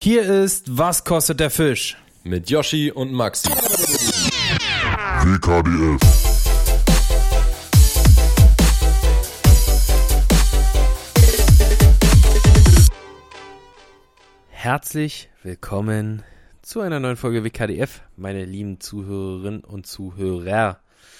Hier ist Was kostet der Fisch? Mit Yoshi und Maxi. WKDF. Herzlich willkommen zu einer neuen Folge WKDF, meine lieben Zuhörerinnen und Zuhörer.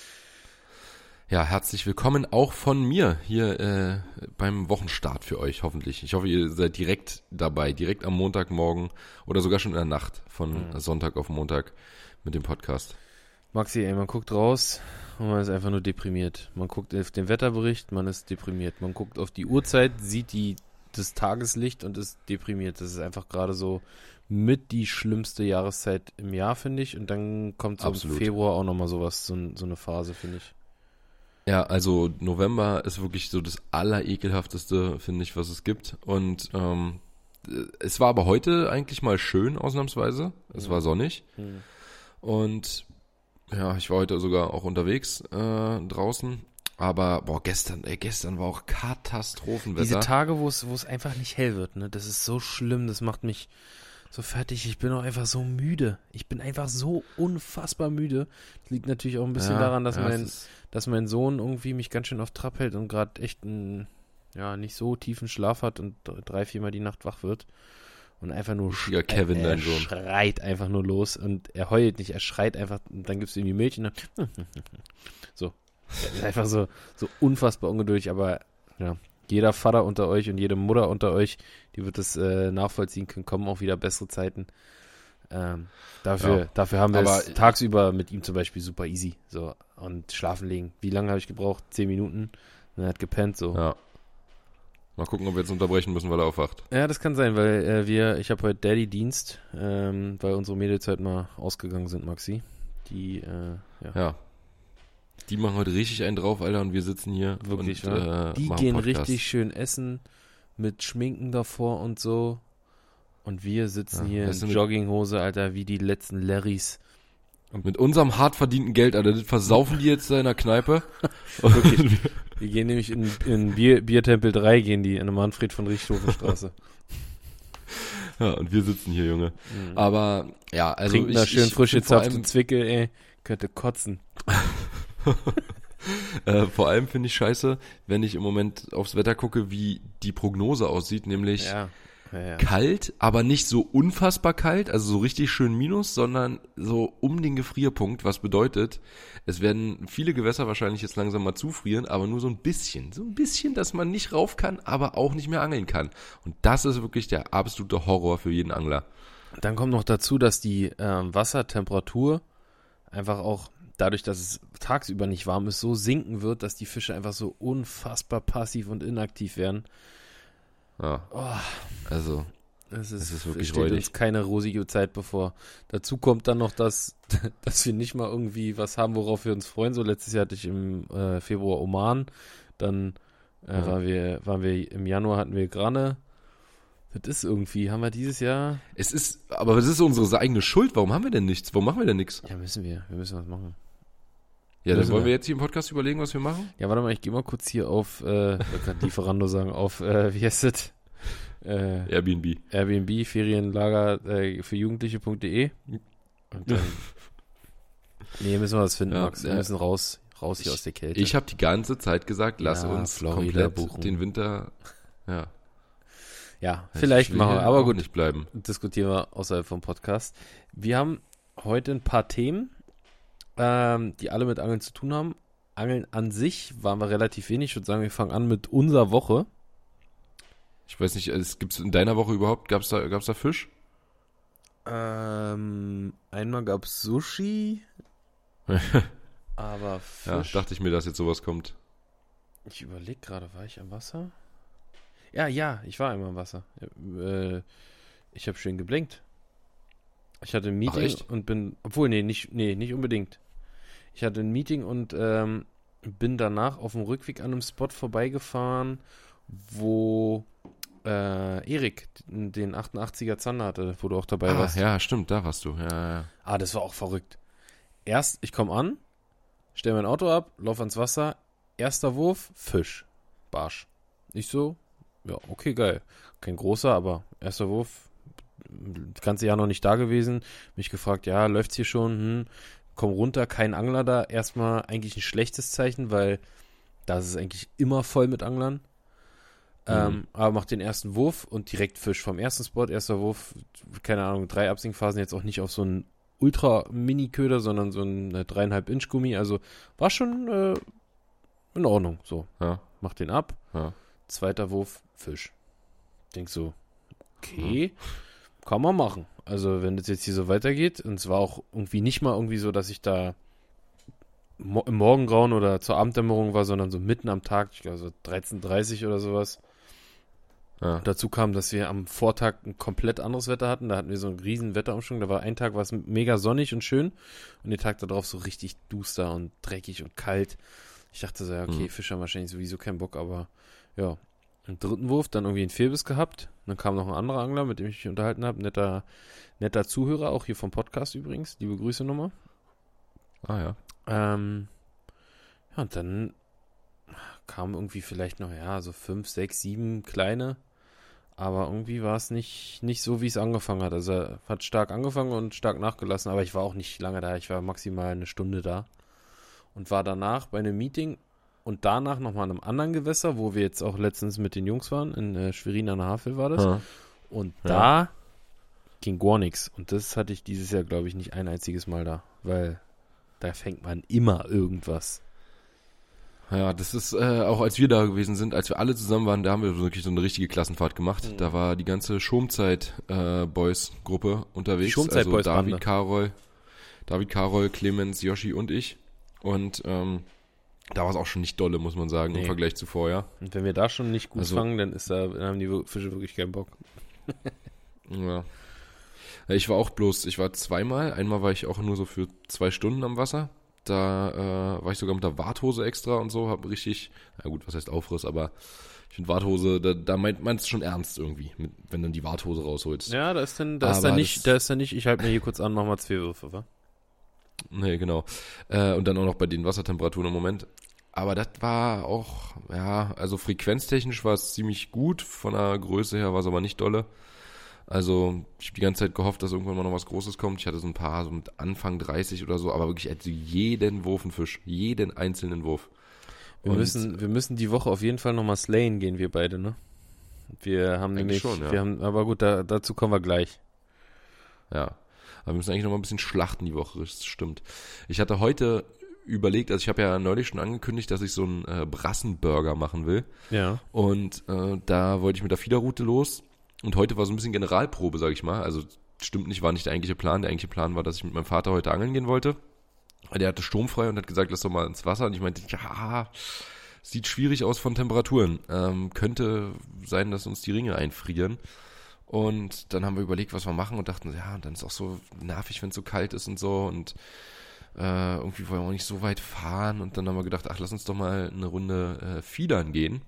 Ja, herzlich willkommen auch von mir hier beim Wochenstart für euch, hoffentlich. Ich hoffe, ihr seid direkt dabei, direkt am Montagmorgen oder sogar schon in der Nacht von Sonntag auf Montag mit dem Podcast. Maxi, ey, man guckt raus und man ist einfach nur deprimiert. Man guckt auf den Wetterbericht, man ist deprimiert. Man guckt auf die Uhrzeit, sieht das Tageslicht und ist deprimiert. Das ist einfach gerade so mit die schlimmste Jahreszeit im Jahr, finde ich. Und dann kommt so Absolut. im Februar auch nochmal sowas, so eine Phase, finde ich. Ja, also November ist wirklich so das Allerekelhafteste, finde ich, was es gibt. Und es war aber heute eigentlich mal schön, ausnahmsweise. Es war sonnig. Und ja, ich war heute sogar auch unterwegs draußen. Aber gestern war auch Katastrophenwetter. Diese Tage, wo es einfach nicht hell wird, ne, das ist so schlimm, das macht mich so fertig. Ich bin auch einfach so müde. Ich bin einfach so unfassbar müde. Das liegt natürlich auch ein bisschen daran, dass mein Sohn irgendwie mich ganz schön auf Trab hält und gerade echt einen nicht so tiefen Schlaf hat und 3-4 Mal die Nacht wach wird. Und einfach nur Kevin, er dein Sohn. schreit einfach nur los und er heult nicht, er schreit einfach und dann gibst du ihm die Milch und dann so. Er ist einfach so unfassbar ungeduldig, aber ja, jeder Vater unter euch und jede Mutter unter euch, die wird das nachvollziehen können, kommen auch wieder bessere Zeiten. Dafür haben wir es tagsüber mit ihm zum Beispiel super easy. So, und schlafen legen. Wie lange habe ich gebraucht? 10 Minuten. Und er hat gepennt, so. Ja. Mal gucken, ob wir jetzt unterbrechen müssen, weil er aufwacht. Ja, das kann sein, weil ich habe heute Daddy-Dienst, weil unsere Mädels halt mal ausgegangen sind, Maxi. Die, Ja. Die machen heute richtig einen drauf, Alter, und wir sitzen hier wirklich, und die machen gehen Podcast. richtig schön essen, mit Schminken davor und so. Und wir sitzen hier in Jogginghose, Alter, wie die letzten Larrys. Mit unserem hart verdienten Geld, Alter, das versaufen die jetzt da in der Kneipe. Wirklich. Die gehen nämlich in Biertempel 3, gehen die, in der Manfred von Richthofen-Straße. Ja, und wir sitzen hier, Junge. Aber, ja, also trinken da schön frisch vor gezapfte allem, Zwickel, ey. Könnte kotzen. vor allem finde ich scheiße, wenn ich im Moment aufs Wetter gucke, wie die Prognose aussieht, nämlich kalt, aber nicht so unfassbar kalt, also so richtig schön minus, sondern so um den Gefrierpunkt, was bedeutet, es werden viele Gewässer wahrscheinlich jetzt langsam mal zufrieren, aber nur so ein bisschen, dass man nicht rauf kann, aber auch nicht mehr angeln kann. Und das ist wirklich der absolute Horror für jeden Angler. Dann kommt noch dazu, dass die Wassertemperatur einfach auch dadurch, dass es tagsüber nicht warm ist, so sinken wird, dass die Fische einfach so unfassbar passiv und inaktiv werden. Ja, also es ist wirklich steht räudig. uns keine rosige Zeit bevor. Dazu kommt dann noch, dass wir nicht mal irgendwie was haben, worauf wir uns freuen. So letztes Jahr hatte ich im Februar Oman, dann waren wir im Januar hatten wir Granne. Das ist irgendwie, haben wir dieses Jahr... Aber das ist unsere eigene Schuld. Warum haben wir denn nichts? Warum machen wir denn nichts? Ja, wir müssen was machen. Ja, dann wollen wir jetzt hier im Podcast überlegen, was wir machen? Ja, warte mal, ich gehe mal kurz hier auf, ich wollte gerade Lieferando sagen, auf, wie heißt das? Airbnb, Ferienlager für Jugendliche.de. Und dann, müssen wir was finden, Max. Wir müssen raus hier aus der Kälte. Ich habe die ganze Zeit gesagt, lass uns Florida komplett buchen. den Winter, Ja, vielleicht machen wir, aber gut, nicht bleiben. diskutieren wir außerhalb vom Podcast. Wir haben heute ein paar Themen, die alle mit Angeln zu tun haben. Angeln an sich waren wir relativ wenig. Ich würde sagen, wir fangen an mit unserer Woche. Ich weiß nicht, gibt's in deiner Woche überhaupt, gab's da Fisch? Einmal gab es Sushi, aber Fisch... Ja, dachte ich mir, dass jetzt sowas kommt. Ich überlege gerade, war ich am Wasser? Ja, ich war einmal am Wasser. Ich habe schön geblinkt. Ich hatte ein Meeting und bin... Obwohl, nicht unbedingt. Ich hatte ein Meeting und bin danach auf dem Rückweg an einem Spot vorbeigefahren, wo Erik den 88er Zander hatte, wo du auch dabei warst. Ja, stimmt, da warst du. Ja. Das war auch verrückt. Erst, ich komme an, stell mein Auto ab, lauf ans Wasser, erster Wurf, Fisch, Barsch. Ich so, ja, okay, geil. Kein großer, aber erster Wurf, das ganze Jahr noch nicht da gewesen. Mich gefragt, ja, läuft's hier schon? Komm runter, kein Angler da. Erstmal eigentlich ein schlechtes Zeichen, weil da ist es eigentlich immer voll mit Anglern. Aber mach den ersten Wurf und direkt Fisch vom ersten Spot. Erster Wurf, keine Ahnung, 3 Absinkphasen, jetzt auch nicht auf so einen Ultra-Mini-Köder, sondern so ein 3,5 Inch Gummi. Also war schon in Ordnung. So, Ja. mach den ab. Ja. Zweiter Wurf, Fisch. Denk so, okay, kann man machen. Also wenn das jetzt hier so weitergeht, und es war auch irgendwie nicht mal irgendwie so, dass ich da im Morgengrauen oder zur Abenddämmerung war, sondern so mitten am Tag, ich glaube so 13:30 oder sowas. Ja. Dazu kam, dass wir am Vortag ein komplett anderes Wetter hatten. Da hatten wir so einen riesen Wetterumschwung. Da war ein Tag, war es mega sonnig und schön. Und den Tag darauf so richtig duster und dreckig und kalt. Ich dachte so, ja, okay, Fische haben wahrscheinlich sowieso keinen Bock, aber ja. Im dritten Wurf dann irgendwie einen Fehlbiss gehabt. Dann kam noch ein anderer Angler, mit dem ich mich unterhalten habe. Netter Zuhörer, auch hier vom Podcast übrigens. Liebe Grüße nochmal. Ah ja. Ja, und dann kamen irgendwie vielleicht noch, ja, so 5, 6, 7 kleine. Aber irgendwie war es nicht so, wie es angefangen hat. Also er hat stark angefangen und stark nachgelassen, aber ich war auch nicht lange da. Ich war maximal eine Stunde da und war danach bei einem Meeting und danach nochmal in einem anderen Gewässer, wo wir jetzt auch letztens mit den Jungs waren. In Schwerin an der Havel war das. Ja. Und da ging gar nichts. Und das hatte ich dieses Jahr, glaube ich, nicht ein einziges Mal da, weil da fängt man immer irgendwas. Ja, das ist auch als wir da gewesen sind, als wir alle zusammen waren, da haben wir wirklich so eine richtige Klassenfahrt gemacht. Da war die ganze Schomzeit-Boys-Gruppe unterwegs. Schomzeit-Boys-Bande. David, Karol, Clemens, Yoshi und ich. Und da war es auch schon nicht dolle, muss man sagen, im Vergleich zu vorher. Und wenn wir da schon nicht gut fangen, dann haben die Fische wirklich keinen Bock. Ja. Ich war zweimal. Einmal war ich auch nur so für 2 Stunden am Wasser. Da war ich sogar mit der Warthose extra und so, hab richtig, na gut, was heißt Aufriss, aber ich finde Warthose, da meinst du schon ernst irgendwie, wenn dann die Warthose rausholst. Ja, da ist dann nicht, ich halte mir hier kurz an, mach mal 2 Würfe, wa? Nee, genau. Und dann auch noch bei den Wassertemperaturen im Moment. Aber das war auch, ja, also frequenztechnisch war es ziemlich gut, von der Größe her war es aber nicht dolle. Also ich habe die ganze Zeit gehofft, dass irgendwann mal noch was Großes kommt. Ich hatte so ein paar, so mit Anfang 30 oder so, aber wirklich jeden Wurf ein Fisch. Jeden einzelnen Wurf. Wir müssen die Woche auf jeden Fall nochmal slayen gehen, wir beide, ne? Wir haben nämlich, schon, ja. Aber gut, dazu kommen wir gleich. Ja, aber wir müssen eigentlich nochmal ein bisschen schlachten die Woche, das stimmt. Ich hatte heute überlegt, also ich habe ja neulich schon angekündigt, dass ich so einen Brassenburger machen will. Ja. Und da wollte ich mit der Fiederroute los. Und heute war so ein bisschen Generalprobe, sag ich mal. Also stimmt nicht, war nicht der eigentliche Plan. Der eigentliche Plan war, dass ich mit meinem Vater heute angeln gehen wollte. Der hatte sturmfrei und hat gesagt, lass doch mal ins Wasser. Und ich meinte, ja, sieht schwierig aus von Temperaturen. Könnte sein, dass uns die Ringe einfrieren. Und dann haben wir überlegt, was wir machen und dachten, ja, dann ist auch so nervig, wenn es so kalt ist und so. Und irgendwie wollen wir auch nicht so weit fahren. Und dann haben wir gedacht, ach, lass uns doch mal eine Runde Fiedern gehen.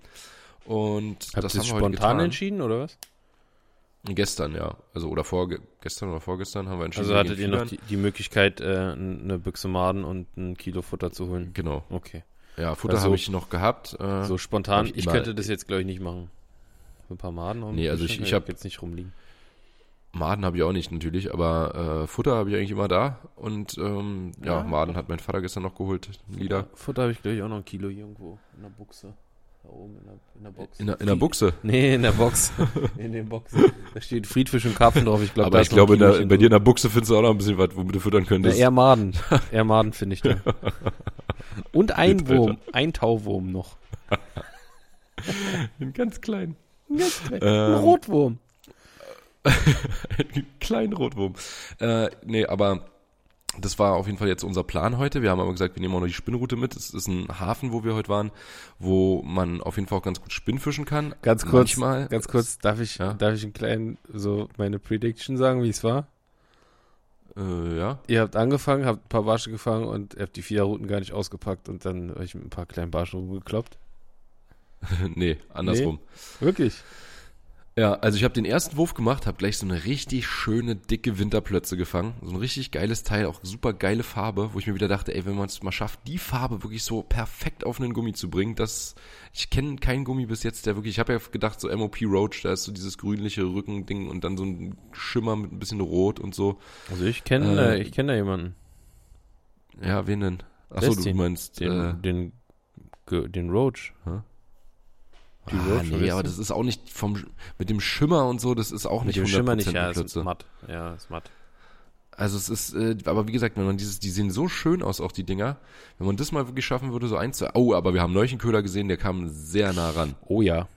Und Habt das ihr haben wir heute spontan getan. entschieden, oder was? Gestern, ja. Also oder gestern oder vorgestern haben wir entschieden. Also hattet ihr noch die Möglichkeit, eine Büchse Maden und 1 Kilo Futter zu holen? Genau. Okay. Ja, Futter Also, habe ich noch gehabt. So spontan, ich ich immer- könnte das jetzt, glaube ich, nicht machen. Ein paar Maden und Nee, also Büchse ich kann hab- jetzt nicht rumliegen. Maden habe ich auch nicht natürlich, aber Futter habe ich eigentlich immer da. Und Ja. Maden hat mein Vater gestern noch geholt. Lieder. Futter habe ich, glaube ich, auch noch 1 Kilo hier irgendwo in der Buchse. Da oben in der Box. In der Buchse. Nee, in der Box. In den Boxen. Da steht Friedfisch und Karpfen drauf. Ich glaube, Aber ich glaube, bei dir in der Buchse findest du auch noch ein bisschen was, womit du füttern könntest. eher Maden. Eher Maden finde ich da. Und ein Wurm. Ein Tauwurm noch. Einen ganz kleinen. Ein Rotwurm. Einen kleinen Rotwurm. Nee, aber das war auf jeden Fall jetzt unser Plan heute. Wir haben aber gesagt, wir nehmen auch noch die Spinnroute mit. Es ist ein Hafen, wo wir heute waren, wo man auf jeden Fall auch ganz gut Spinnfischen kann. Ganz kurz, darf ich Ja? einen kleinen, so meine Prediction sagen, wie es war? Ja. Ihr habt angefangen, habt ein paar Barsche gefangen und ihr habt die 4 Routen gar nicht ausgepackt und dann habe ich mit ein paar kleinen Barschen rumgekloppt. Nee, andersrum. Wirklich? Ja, also ich habe den ersten Wurf gemacht, habe gleich so eine richtig schöne, dicke Winterplötze gefangen. So ein richtig geiles Teil, auch super geile Farbe, wo ich mir wieder dachte, ey, wenn man es mal schafft, die Farbe wirklich so perfekt auf einen Gummi zu bringen, ich kenne keinen Gummi bis jetzt, der wirklich, ich habe ja gedacht, so MOP Roach, da ist so dieses grünliche Rückending und dann so ein Schimmer mit ein bisschen Rot und so. Also ich kenne da jemanden. Ja, wen denn? Achso, du meinst den Roach. Hä? Nee, aber das ist auch nicht mit dem Schimmer und so, das ist auch nicht 100% mit dem Schimmer nicht, ja, es ist matt. Ja, ist matt. Also es ist, aber wie gesagt, wenn man die sehen so schön aus, auch die Dinger, wenn man das mal wirklich schaffen würde, so aber wir haben neulich einen Köder gesehen, der kam sehr nah ran. Oh ja.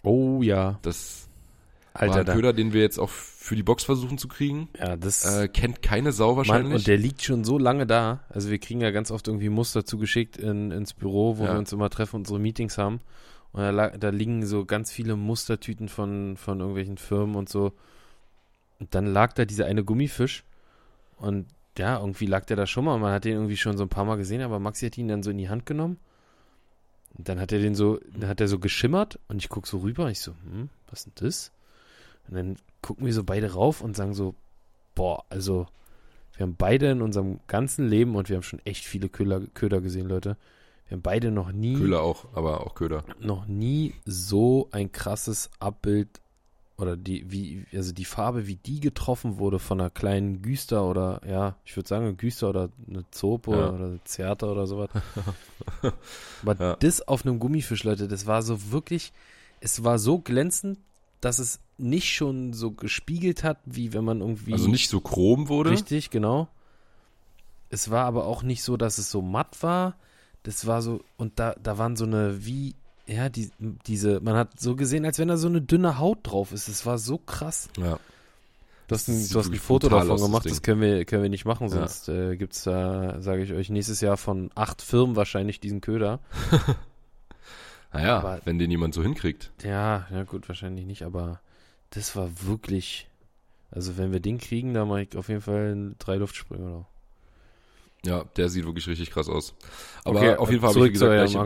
Das Alter, war ein Köder, den wir jetzt auch für die Box versuchen zu kriegen. Ja, das kennt keine Sau wahrscheinlich. Mann, und der liegt schon so lange da. Also wir kriegen ja ganz oft irgendwie Muster zugeschickt ins Büro, wo wir uns immer treffen, unsere Meetings haben. Und da liegen so ganz viele Mustertüten von irgendwelchen Firmen und so. Und dann lag da dieser eine Gummifisch. Und ja, irgendwie lag der da schon mal. Man hat den irgendwie schon so ein paar Mal gesehen, aber Maxi hat ihn dann so in die Hand genommen. Und dann hat er so geschimmert. Und ich gucke so rüber und ich so, was ist denn das? Und dann gucken wir so beide rauf und sagen so, boah, also wir haben beide in unserem ganzen Leben, und wir haben schon echt viele Köder gesehen, Leute. Wir haben beide noch nie... Köder auch, aber auch Köder. Noch nie so ein krasses Abbild oder die Farbe, wie die getroffen wurde von einer kleinen Güster oder, ja, ich würde sagen eine Güster oder eine Zope oder eine Zerte oder sowas. Aber das auf einem Gummifisch, Leute, das war so wirklich, es war so glänzend, dass es nicht schon so gespiegelt hat, wie wenn man irgendwie... Also nicht so chrom wurde? Richtig, genau. Es war aber auch nicht so, dass es so matt war. Das war so, und da waren so eine, man hat so gesehen, als wenn da so eine dünne Haut drauf ist. Das war so krass. Ja. Du hast ein Foto davon gemacht, das können wir nicht machen, sonst gibt's da, sage ich euch, nächstes Jahr von 8 Firmen wahrscheinlich diesen Köder. Naja, aber, wenn den jemand so hinkriegt. Ja, gut, wahrscheinlich nicht, aber das war wirklich, also wenn wir den kriegen, da mache ich auf jeden Fall 3 Luftsprünge oder. Ja, der sieht wirklich richtig krass aus. Aber okay, auf jeden Fall habe ich, wie gesagt, gleich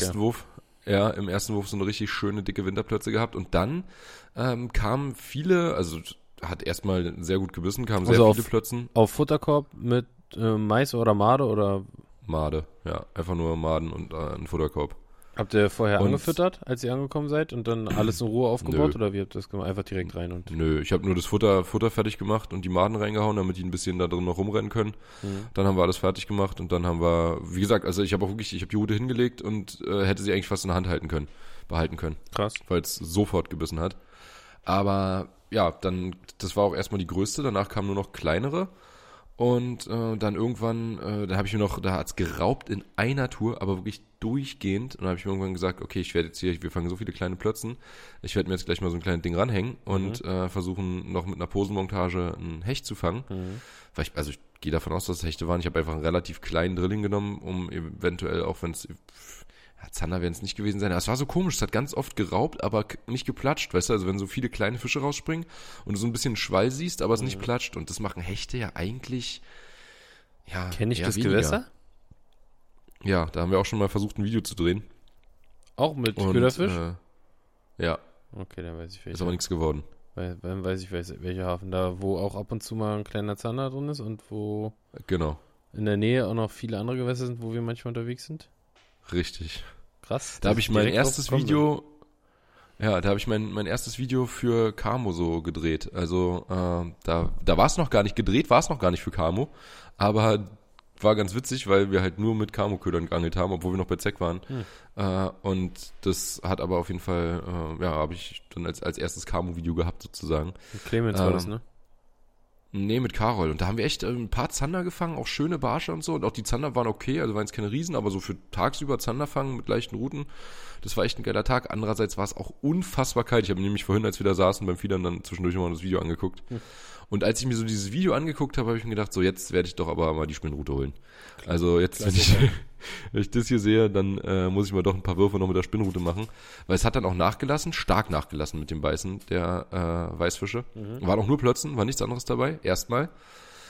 im ersten Wurf so eine richtig schöne, dicke Winterplötze gehabt. Und dann kamen viele, also hat erstmal sehr gut gebissen, kamen sehr viele Plötzen. Auf Futterkorb mit Mais oder Made oder? Made, ja. Einfach nur Maden und ein Futterkorb. Habt ihr vorher angefüttert, als ihr angekommen seid und dann alles in Ruhe aufgebaut? Oder wie habt ihr das gemacht? Einfach direkt rein? Nö, ich habe nur das Futter fertig gemacht und die Maden reingehauen, damit die ein bisschen da drin noch rumrennen können. Dann haben wir alles fertig gemacht und dann haben wir, wie gesagt, also ich habe die Rute hingelegt und hätte sie eigentlich fast in der Hand behalten können. Krass. Weil es sofort gebissen hat. Aber ja, dann, das war auch erstmal die größte, danach kamen nur noch kleinere. Und dann irgendwann, da hat's geraubt in einer Tour, aber wirklich durchgehend. Und dann habe ich mir irgendwann gesagt, okay, wir fangen so viele kleine Plötzen, ich werde mir jetzt gleich mal so ein kleines Ding ranhängen und versuchen noch mit einer Posenmontage ein Hecht zu fangen. Weil ich gehe davon aus, dass es Hechte waren. Ich habe einfach einen relativ kleinen Drilling genommen, um eventuell, auch wenn es... Zander werden es nicht gewesen sein. Aber es war so komisch, es hat ganz oft geraubt, aber nicht geplatscht, weißt du, also wenn so viele kleine Fische rausspringen und du so ein bisschen Schwall siehst, aber es nicht platscht, und das machen Hechte ja eigentlich, ja, kenne ich das weniger. Gewässer? Ja, da haben wir auch schon mal versucht, ein Video zu drehen. Auch mit Köderfisch? Ja. Okay, dann weiß ich welcher. Ist aber nichts geworden. Dann weiß ich welcher Hafen. Da, wo auch ab und zu mal ein kleiner Zander drin ist und wo genau in der Nähe auch noch viele andere Gewässer sind, wo wir manchmal unterwegs sind. Richtig. Krass. Da habe ich mein erstes Video, mein erstes Video für Camo so gedreht. Also da war es noch gar nicht gedreht, war es noch gar nicht für Camo, aber war ganz witzig, weil wir halt nur mit Camo-Ködern geangelt haben, obwohl wir noch bei Zeck waren. Und das hat aber auf jeden Fall, habe ich dann als erstes Camo-Video gehabt sozusagen. Mit Clemens war das, ne? Nee, mit Karol. Und da haben wir echt ein paar Zander gefangen, auch schöne Barsche und so. Und auch die Zander waren okay, also waren jetzt keine Riesen, aber so für tagsüber Zander fangen mit leichten Routen, das war echt ein geiler Tag. Andererseits war es auch unfassbar kalt. Ich habe nämlich vorhin, als wir da saßen beim Fiedern, dann zwischendurch mal das Video angeguckt. Und als ich mir so dieses Video angeguckt habe, habe ich mir gedacht, so jetzt werde ich doch aber mal die Spinnrute holen. Also jetzt, wenn ich das hier sehe, dann muss ich mal doch ein paar Würfe noch mit der Spinnrute machen. Weil es hat dann auch stark nachgelassen mit dem Beißen der Weißfische. Waren auch nur Plötzen, war nichts anderes dabei, erstmal.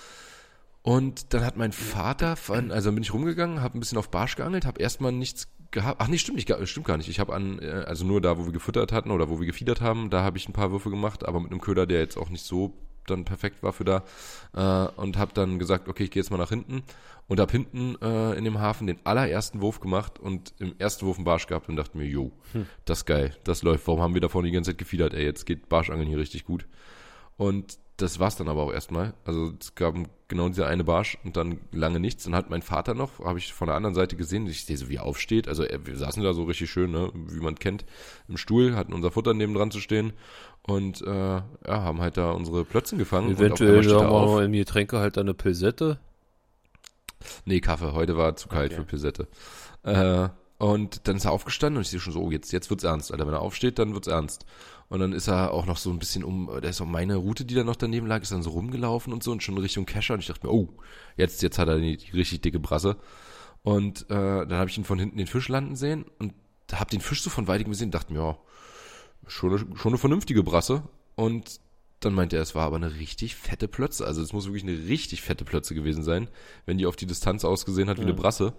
Und dann hat mein Vater, also bin ich rumgegangen, habe ein bisschen auf Barsch geangelt, habe erstmal nichts gehabt. Ach nee, stimmt gar nicht. Ich habe also nur da, wo wir gefüttert hatten oder wo wir gefiedert haben, da habe ich ein paar Würfe gemacht, aber mit einem Köder, der jetzt auch nicht so dann perfekt war für da. Und habe dann gesagt, okay, ich gehe jetzt mal nach hinten und habe hinten in dem Hafen den allerersten Wurf gemacht und im ersten Wurf einen Barsch gehabt und dachte mir, jo, das ist geil, das läuft. Warum haben wir davor die ganze Zeit gefiedert? Ey, jetzt geht Barschangeln hier richtig gut. Und das war's dann aber auch erstmal. Also es gab genau dieser eine Barsch und dann lange nichts. Dann hat mein Vater noch, habe ich von der anderen Seite gesehen, ich sehe so, wie er aufsteht. Also wir saßen da so richtig schön, ne, wie man kennt, im Stuhl, hatten unser Futter neben dran zu stehen und haben halt da unsere Plötzen gefangen. Eventuell haben wir im Getränke halt eine Pilsette. Nee, Kaffee. Heute war zu kalt für Pilsette. Und dann ist er aufgestanden und ich sehe schon so, oh, jetzt wird's ernst, Alter. Wenn er aufsteht, dann wird's ernst. Und dann ist er auch noch so ein bisschen da ist auch meine Route, die da noch daneben lag, ist dann so rumgelaufen und so und schon Richtung Kescher und ich dachte mir, oh, jetzt hat er die richtig dicke Brasse. Und dann habe ich ihn von hinten den Fisch landen sehen und habe den Fisch so von weitem gesehen und dachte mir, ja, schon eine vernünftige Brasse. Und dann meinte er, es war aber eine richtig fette Plötze. Also es muss wirklich eine richtig fette Plötze gewesen sein, wenn die auf die Distanz ausgesehen hat wie eine Brasse.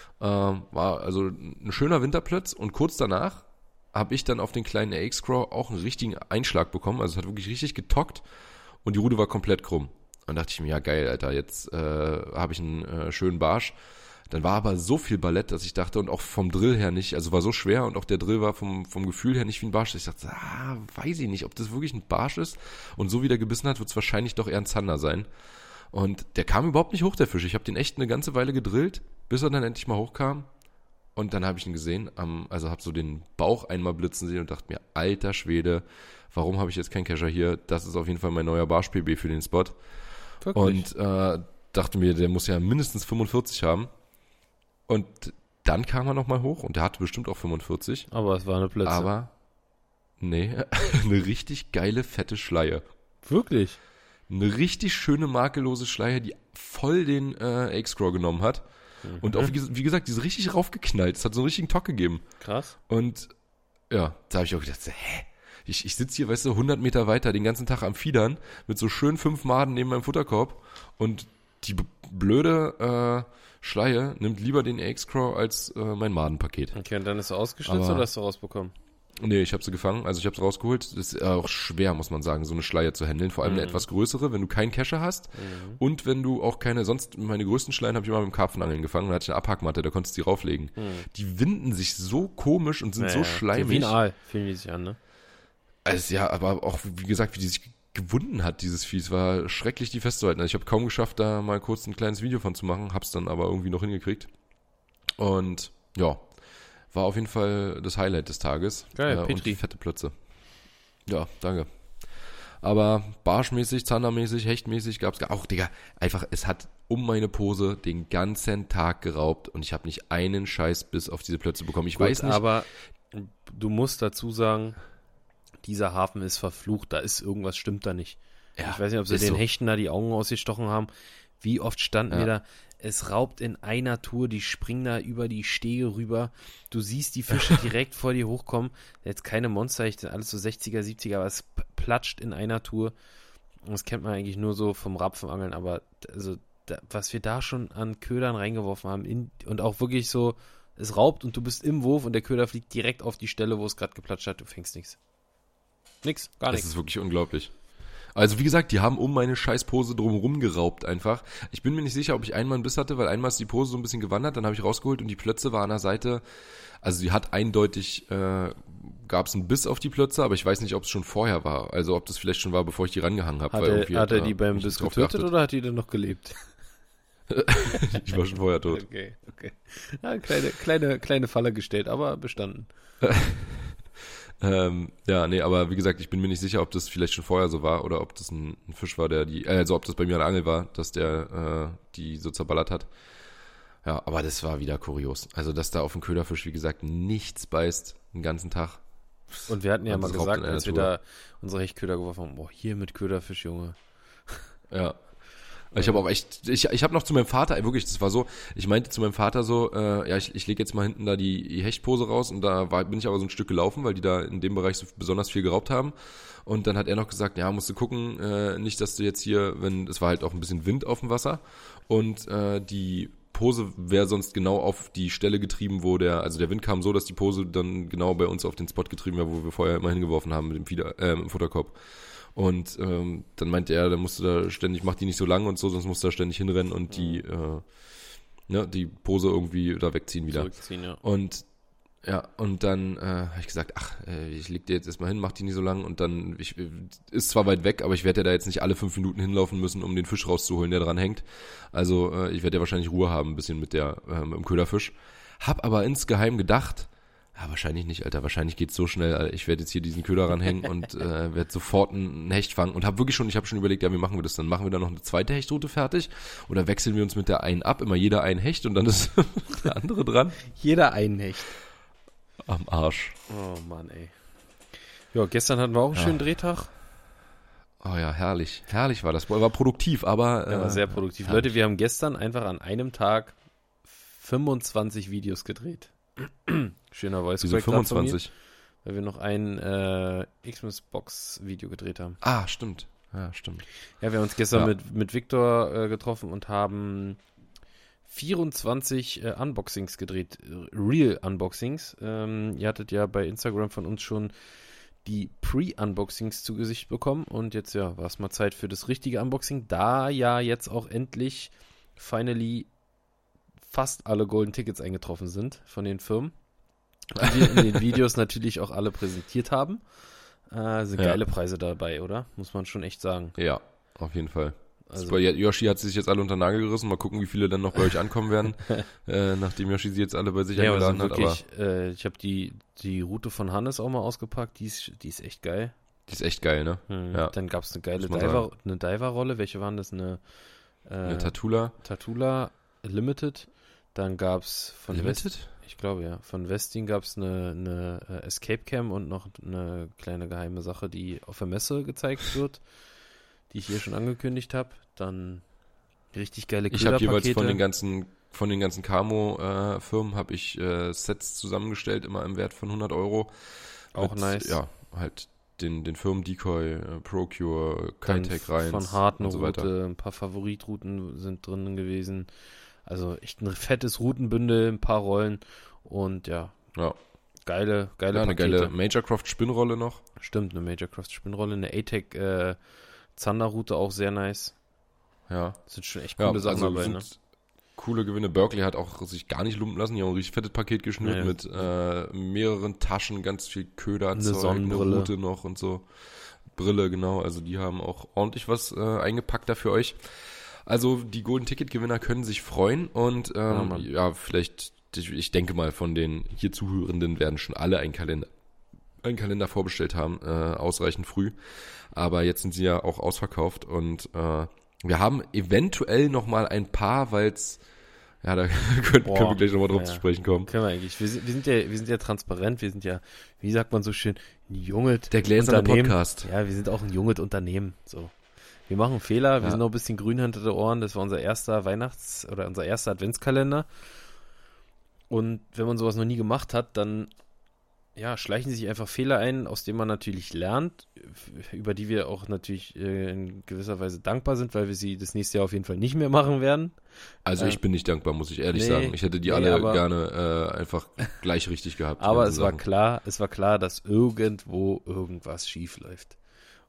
War also ein schöner Winterplötz und kurz danach habe ich dann auf den kleinen AX-Craw auch einen richtigen Einschlag bekommen. Also es hat wirklich richtig getockt und die Rute war komplett krumm. Und dachte ich mir, ja geil, Alter, jetzt habe ich einen schönen Barsch. Dann war aber so viel Ballett, dass ich dachte, und auch vom Drill her nicht, also war so schwer und auch der Drill war vom Gefühl her nicht wie ein Barsch. Ich dachte, weiß ich nicht, ob das wirklich ein Barsch ist. Und so wie der gebissen hat, wird es wahrscheinlich doch eher ein Zander sein. Und der kam überhaupt nicht hoch, der Fisch. Ich habe den echt eine ganze Weile gedrillt, bis er dann endlich mal hochkam. Und dann habe ich ihn gesehen, also habe so den Bauch einmal blitzen sehen und dachte mir, alter Schwede, warum habe ich jetzt keinen Kescher hier? Das ist auf jeden Fall mein neuer Barsch-PB für den Spot. Wirklich? Und dachte mir, der muss ja mindestens 45 haben. Und dann kam er nochmal hoch und der hatte bestimmt auch 45. Aber es war eine Plötze. Aber, nee, eine richtig geile, fette Schleie. Wirklich? Eine richtig schöne, makellose Schleie, die voll den AX-Craw genommen hat. Und auch, wie gesagt, die ist richtig raufgeknallt. Es hat so einen richtigen Tock gegeben. Krass. Und ja, da habe ich auch gedacht, ich sitze hier, weißt du, 100 Meter weiter den ganzen Tag am Fiedern mit so schön 5 Maden neben meinem Futterkorb und die blöde Schleie nimmt lieber den AX-Craw als mein Madenpaket. Okay, und dann ist er ausgeschnitzt oder hast du rausbekommen? Nee, ich habe sie gefangen, also ich habe sie rausgeholt. Das ist auch schwer, muss man sagen, so eine Schleie zu handeln. Vor allem eine etwas größere, wenn du keinen Kescher hast und wenn du auch sonst meine größten Schleien habe ich immer mit dem Karpfenangeln gefangen. Da hatte ich eine Abhackmatte, da konntest du die rauflegen. Die winden sich so komisch und sind so schleimig. Wie ein Aal fühlen die sich an, ne? Also ja, aber auch, wie gesagt, wie die sich gewunden hat, dieses Vieh. Es war schrecklich, die festzuhalten. Also ich habe kaum geschafft, da mal kurz ein kleines Video von zu machen, hab's dann aber irgendwie noch hingekriegt. Und ja, war auf jeden Fall das Highlight des Tages. Geil, und die fette Plötze. Ja, danke. Aber barschmäßig, zandermäßig, hechtmäßig gab's auch, Digga, einfach, es hat um meine Pose den ganzen Tag geraubt und ich habe nicht einen Scheiß bis auf diese Plötze bekommen. Ich weiß nicht. Aber du musst dazu sagen, dieser Hafen ist verflucht, da ist irgendwas, stimmt da nicht. Ja, ich weiß nicht, ob sie den Hechten da die Augen ausgestochen haben. Wie oft standen wir da? Es raubt in einer Tour, die springen da über die Stege rüber. Du siehst die Fische direkt vor dir hochkommen. Jetzt keine Monsterhechte, alles so 60er, 70er, aber es platscht in einer Tour. Und das kennt man eigentlich nur so vom Rapfenangeln, aber also was wir da schon an Ködern reingeworfen haben und auch wirklich so, es raubt und du bist im Wurf und der Köder fliegt direkt auf die Stelle, wo es gerade geplatscht hat, du fängst nichts. Nix, gar nichts. Das ist wirklich unglaublich. Also wie gesagt, die haben um meine Scheißpose drumherum geraubt einfach. Ich bin mir nicht sicher, ob ich einmal einen Biss hatte, weil einmal ist die Pose so ein bisschen gewandert, dann habe ich rausgeholt und die Plötze war an der Seite, also sie hat eindeutig, gab es einen Biss auf die Plötze, aber ich weiß nicht, ob es schon vorher war, also ob das vielleicht schon war, bevor ich die rangehangen habe. Hat er die beim Biss getötet oder hat die dann noch gelebt? Ich war schon vorher tot. Okay. Ja, kleine Falle gestellt, aber bestanden. Ja, nee, aber wie gesagt, ich bin mir nicht sicher, ob das vielleicht schon vorher so war oder ob das ein Fisch war, der also ob das bei mir eine Angel war, dass der die so zerballert hat. Ja, aber das war wieder kurios. Also, dass da auf den Köderfisch, wie gesagt, nichts beißt den ganzen Tag. Und wir hatten ja mal gesagt, als wir da unsere Hechtköder geworfen haben, boah, hier mit Köderfisch, Junge. Ja. Ich habe auch echt, ich habe noch zu meinem Vater, wirklich, das war so, ich meinte zu meinem Vater so, ja, ich lege jetzt mal hinten da die Hechtpose raus und da bin ich aber so ein Stück gelaufen, weil die da in dem Bereich so besonders viel geraubt haben und dann hat er noch gesagt, ja, musst du gucken, nicht, dass du jetzt hier, es war halt auch ein bisschen Wind auf dem Wasser und die Pose wäre sonst genau auf die Stelle getrieben, wo der Wind kam so, dass die Pose dann genau bei uns auf den Spot getrieben wäre, wo wir vorher immer hingeworfen haben mit dem Futterkorb. Und dann meinte er, dann musst du da ständig, mach die nicht so lang und so, sonst musst du da ständig hinrennen und die Pose irgendwie da wegziehen wieder. Zurückziehen, ja. Und dann habe ich gesagt, ich leg dir jetzt erstmal hin, mach die nicht so lang und dann, ist zwar weit weg, aber ich werde ja da jetzt nicht alle 5 Minuten hinlaufen müssen, um den Fisch rauszuholen, der dran hängt. Also ich werde ja wahrscheinlich Ruhe haben, ein bisschen mit dem Köderfisch. Hab aber insgeheim gedacht, wahrscheinlich nicht, Alter, wahrscheinlich geht's so schnell, Alter. Ich werde jetzt hier diesen Köder ranhängen und werde sofort einen Hecht fangen und ich habe schon überlegt, ja, wie machen wir das dann? Machen wir da noch eine zweite Hechtroute fertig oder wechseln wir uns mit der einen ab, immer jeder einen Hecht und dann ist der andere dran? Jeder einen Hecht. Am Arsch. Oh Mann, ey. Ja, gestern hatten wir auch einen schönen Drehtag. Oh ja, herrlich. Herrlich war das. War produktiv, aber... Ja, war sehr produktiv. Leute, wir haben gestern einfach an einem Tag 25 Videos gedreht. Schöner Voice Wieso 25? Weil wir noch ein Xmas-Box-Video gedreht haben. Ah, stimmt. Ja, stimmt. Ja, wir haben uns gestern mit Victor getroffen und haben 24 Unboxings gedreht, Real Unboxings. Ihr hattet ja bei Instagram von uns schon die Pre-Unboxings zu Gesicht bekommen und jetzt war es mal Zeit für das richtige Unboxing, da ja jetzt auch endlich finally fast alle Golden Tickets eingetroffen sind von den Firmen, die wir in den Videos natürlich auch alle präsentiert haben. Sind geile Preise dabei, oder? Muss man schon echt sagen. Ja, auf jeden Fall. Also, Yoshi hat sich jetzt alle unter den Nagel gerissen. Mal gucken, wie viele dann noch bei euch ankommen werden, nachdem Yoshi sie jetzt alle bei sich eingeladen hat. Aber ich habe die Route von Hannes auch mal ausgepackt. Die ist echt geil. Die ist echt geil, ne? Ja. Dann gab es eine geile Diver-Rolle. Welche waren das? Eine Tatula Limited. Dann gab es von Limited? Ich glaube, ja. Von Westin gab es eine Escape Cam und noch eine kleine geheime Sache, die auf der Messe gezeigt wird, die ich hier schon angekündigt habe. Dann richtig geile Köderpakete. Ich habe jeweils von den ganzen Camo-Firmen habe ich Sets zusammengestellt, immer im Wert von 100 €. Auch nice. Ja, halt den Firmen Decoy, Procure, Kitec rein von Hart und so weiter. Route, ein paar Favoritrouten sind drin gewesen. Also echt ein fettes Routenbündel, ein paar Rollen und geile eine Pakete. Geile Majorcraft Spinnrolle noch. Stimmt, eine Majorcraft Spinnrolle, eine ATEC Zanderroute auch sehr nice. Ja. Das sind schon echt coole Sachen dabei, ne? Coole Gewinne. Berkeley hat auch sich gar nicht lumpen lassen. Die haben ein richtig fettes Paket geschnürt mit mehreren Taschen, ganz viel Köderzeug, eine Route noch und so. Brille, genau. Also die haben auch ordentlich was eingepackt da für euch. Also die Golden Ticket Gewinner können sich freuen und vielleicht, ich denke mal, von den hier Zuhörenden werden schon alle einen Kalender vorbestellt haben, ausreichend früh. Aber jetzt sind sie ja auch ausverkauft und wir haben eventuell noch mal ein paar, weil es da können wir gleich nochmal drauf zu sprechen kommen. Können wir eigentlich. Wir sind ja transparent, wir sind ja, wie sagt man so schön, ein junges Der gläserne Podcast. Ja, wir sind auch ein junges Unternehmen, so. Wir machen Fehler, wir sind noch ein bisschen grün hinter den Ohren, das war unser erster unser erster Adventskalender. Und wenn man sowas noch nie gemacht hat, dann schleichen sich einfach Fehler ein, aus denen man natürlich lernt, über die wir auch natürlich in gewisser Weise dankbar sind, weil wir sie das nächste Jahr auf jeden Fall nicht mehr machen werden. Also ich bin nicht dankbar, muss ich ehrlich sagen. Ich hätte die alle gerne einfach gleich richtig gehabt. Aber es war klar, dass irgendwo irgendwas schief läuft.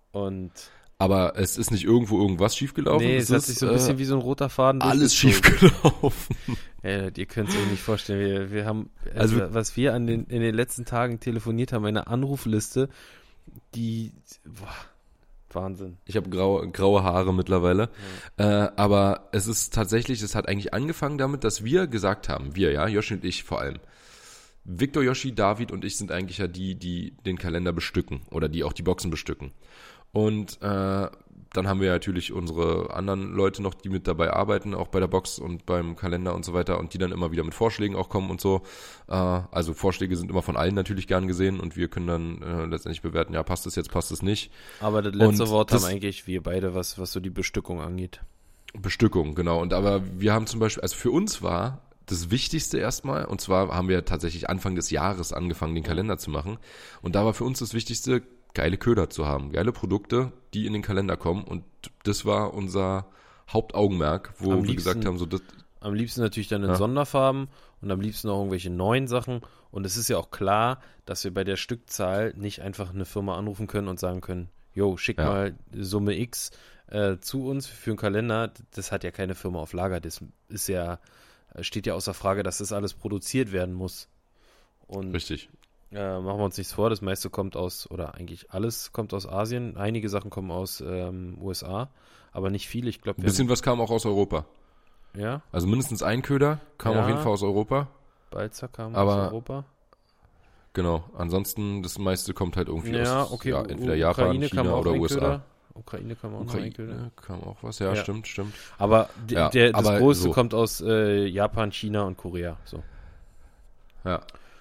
Aber es ist nicht irgendwo irgendwas schiefgelaufen. Nee, es hat sich so ein bisschen wie so ein roter Faden alles schiefgelaufen. Ja, ihr könnt es euch nicht vorstellen. Wir haben, was wir in den letzten Tagen telefoniert haben, eine Anrufliste, die, Wahnsinn. Ich habe graue Haare mittlerweile. Ja. Aber es ist tatsächlich, es hat eigentlich angefangen damit, dass wir gesagt haben, Yoshi und ich vor allem, Victor, Yoshi, David und ich sind eigentlich ja die den Kalender bestücken oder die auch die Boxen bestücken. Und dann haben wir natürlich unsere anderen Leute noch, die mit dabei arbeiten, auch bei der Box und beim Kalender und so weiter und die dann immer wieder mit Vorschlägen auch kommen und so. Also Vorschläge sind immer von allen natürlich gern gesehen und wir können dann letztendlich bewerten, passt es jetzt, passt es nicht. Aber das letzte Wort haben eigentlich wir beide, was so die Bestückung angeht. Bestückung, genau. Aber wir haben zum Beispiel, also für uns war das Wichtigste erstmal, und zwar haben wir tatsächlich Anfang des Jahres angefangen, den Kalender zu machen. Und da war für uns das Wichtigste, geile Köder zu haben, geile Produkte, die in den Kalender kommen. Und das war unser Hauptaugenmerk, wo wir gesagt haben, so das. am liebsten natürlich dann in Sonderfarben und am liebsten auch irgendwelche neuen Sachen. Und es ist ja auch klar, dass wir bei der Stückzahl nicht einfach eine Firma anrufen können und sagen können, jo, schick mal Summe X zu uns für einen Kalender. Das hat ja keine Firma auf Lager. Das ist ja, steht ja außer Frage, dass das alles produziert werden muss. Und richtig. machen wir uns nichts vor, das meiste kommt aus, oder eigentlich alles kommt aus Asien. Einige Sachen kommen aus USA, aber nicht viele. Ich glaube, ein bisschen was kam auch aus Europa. Ja? Also mindestens ein Köder kam auf jeden Fall aus Europa. Balzer kam aus Europa. Genau, ansonsten das meiste kommt halt irgendwie aus entweder Ukraine Japan, China oder USA. Köder. Ukraine kam auch noch ein Köder. Kam auch was, ja. Stimmt. Aber das Größte kommt aus Japan, China und Korea. So. Ja.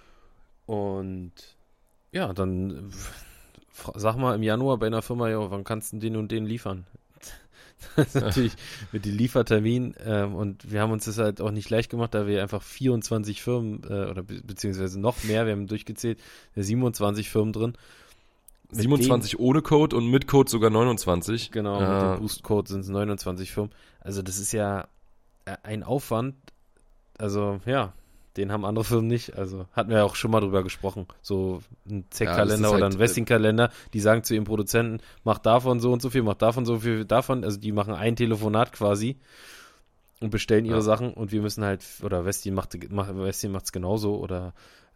Und ja, dann sag mal im Januar bei einer Firma, ja, wann kannst du den und den liefern? Das ist natürlich mit dem Liefertermin und wir haben uns das halt auch nicht leicht gemacht, da wir einfach 24 Firmen oder beziehungsweise noch mehr, wir haben durchgezählt, 27 Firmen drin. 27 ohne Code und mit Code sogar 29. Genau, mit dem Boost-Code sind es 29 Firmen. Also das ist ja ein Aufwand, also ja, den haben andere Firmen nicht. Also hatten wir ja auch schon mal drüber gesprochen. So ein ZEC-Kalender oder ein Westing-Kalender, die sagen zu ihrem Produzenten, mach davon so und so viel, mach davon so viel, davon. Also die machen ein Telefonat quasi und bestellen ihre Sachen und wir müssen halt, oder Westing macht's genauso oder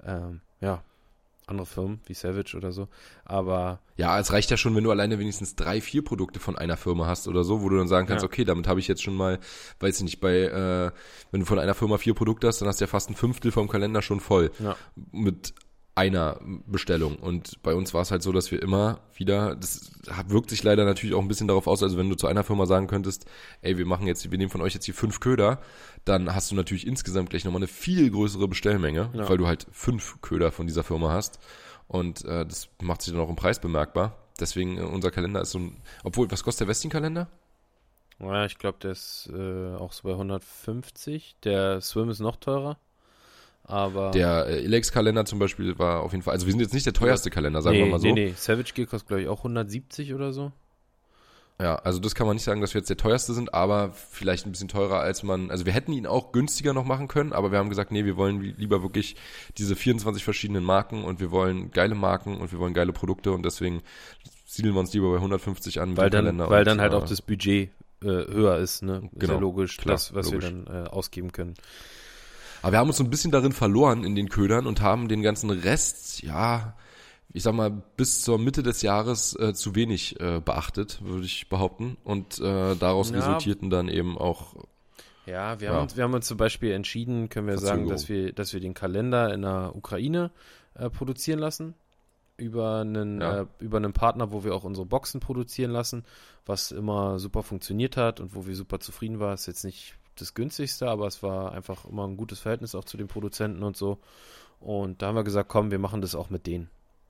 andere Firmen wie Savage oder so. Aber ja, es reicht ja schon, wenn du alleine wenigstens 3, 4 Produkte von einer Firma hast oder so, wo du dann sagen kannst, okay, damit habe ich jetzt schon mal, weiß ich nicht, wenn du von einer Firma 4 Produkte hast, dann hast du ja fast ein Fünftel vom Kalender schon voll. Ja. Mit einer Bestellung. Und bei uns war es halt so, dass wir immer wieder, das wirkt sich leider natürlich auch ein bisschen darauf aus, also wenn du zu einer Firma sagen könntest, ey, wir nehmen von euch jetzt hier 5 Köder, dann hast du natürlich insgesamt gleich nochmal eine viel größere Bestellmenge, weil du halt 5 Köder von dieser Firma hast. Und das macht sich dann auch im Preis bemerkbar. Deswegen, unser Kalender ist so ein, obwohl, was kostet der Westing-Kalender? Ja, ich glaube, der ist auch so bei 150. Der Swim ist noch teurer. Aber der Elex-Kalender zum Beispiel war auf jeden Fall, also wir sind jetzt nicht der teuerste Kalender, sagen wir mal so. Nee, Savage Gear kostet, glaube ich, auch 170 oder so. Ja, also das kann man nicht sagen, dass wir jetzt der teuerste sind, aber vielleicht ein bisschen teurer als also wir hätten ihn auch günstiger noch machen können, aber wir haben gesagt, nee, wir wollen lieber wirklich diese 24 verschiedenen Marken und wir wollen geile Marken und wir wollen geile Produkte und deswegen siedeln wir uns lieber bei 150 an mit dem Kalender. Weil dann halt auch das Budget höher ist, ne? Ist genau, ja logisch, klar, das, was wir dann ausgeben können. Aber wir haben uns so ein bisschen darin verloren in den Ködern und haben den ganzen Rest, ja, ich sag mal, bis zur Mitte des Jahres zu wenig beachtet, würde ich behaupten. Und daraus resultierten dann eben auch. Ja, wir haben uns zum Beispiel entschieden, können wir sagen, dass wir den Kalender in der Ukraine produzieren lassen. Über einen Partner, wo wir auch unsere Boxen produzieren lassen, was immer super funktioniert hat und wo wir super zufrieden waren. Ist jetzt nicht das günstigste, aber es war einfach immer ein gutes Verhältnis auch zu den Produzenten und so. Und da haben wir gesagt, komm, wir machen das auch mit denen.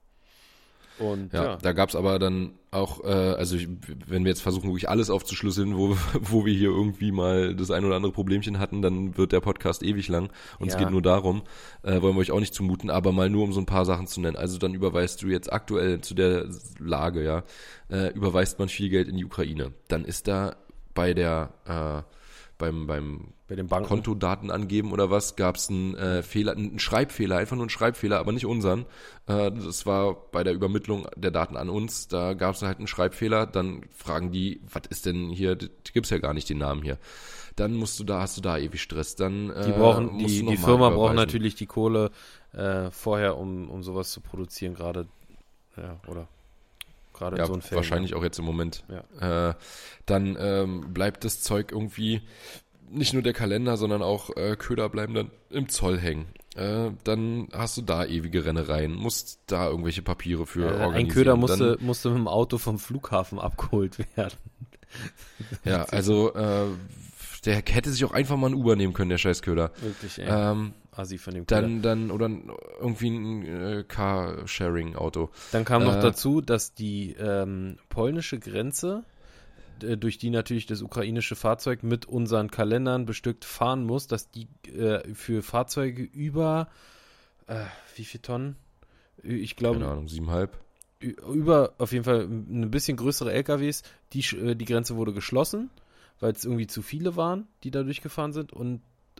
Und da gab es aber dann auch, wenn wir jetzt versuchen, wirklich alles aufzuschlüsseln, wo wir hier irgendwie mal das ein oder andere Problemchen hatten, dann wird der Podcast ewig lang und es geht nur darum, wollen wir euch auch nicht zumuten, aber mal nur um so ein paar Sachen zu nennen. Also dann überweist du jetzt aktuell zu der Lage, überweist man viel Geld in die Ukraine. Dann ist da bei der bei den Banken. Kontodaten angeben oder was, gab es einen Fehler, einen Schreibfehler, einfach nur einen Schreibfehler, aber nicht unseren. Das war bei der Übermittlung der Daten an uns, da gab es halt einen Schreibfehler, dann fragen die, was ist denn hier, gibt's ja gar nicht den Namen hier. Dann hast du da ewig Stress. Dann die Firma braucht natürlich die Kohle vorher, um sowas zu produzieren, gerade in so einem Fällen. Wahrscheinlich auch jetzt im Moment. Ja. Dann bleibt das Zeug irgendwie, nicht nur der Kalender, sondern auch Köder bleiben dann im Zoll hängen. Dann hast du da ewige Rennereien, musst da irgendwelche Papiere für organisieren. Ein Köder musste mit dem Auto vom Flughafen abgeholt werden. Ja, also der hätte sich auch einfach mal ein Uber nehmen können, der Scheißköder. Wirklich, ey. Assi von dem Köder. Dann oder irgendwie ein Carsharing-Auto. Dann kam noch dazu, dass die polnische Grenze, durch die natürlich das ukrainische Fahrzeug mit unseren Kalendern bestückt fahren muss, dass die für Fahrzeuge über wie viel Tonnen? Ich glaube, keine Ahnung, 7,5. Über auf jeden Fall ein bisschen größere LKWs, die Grenze wurde geschlossen, weil es irgendwie zu viele waren, die da durchgefahren sind und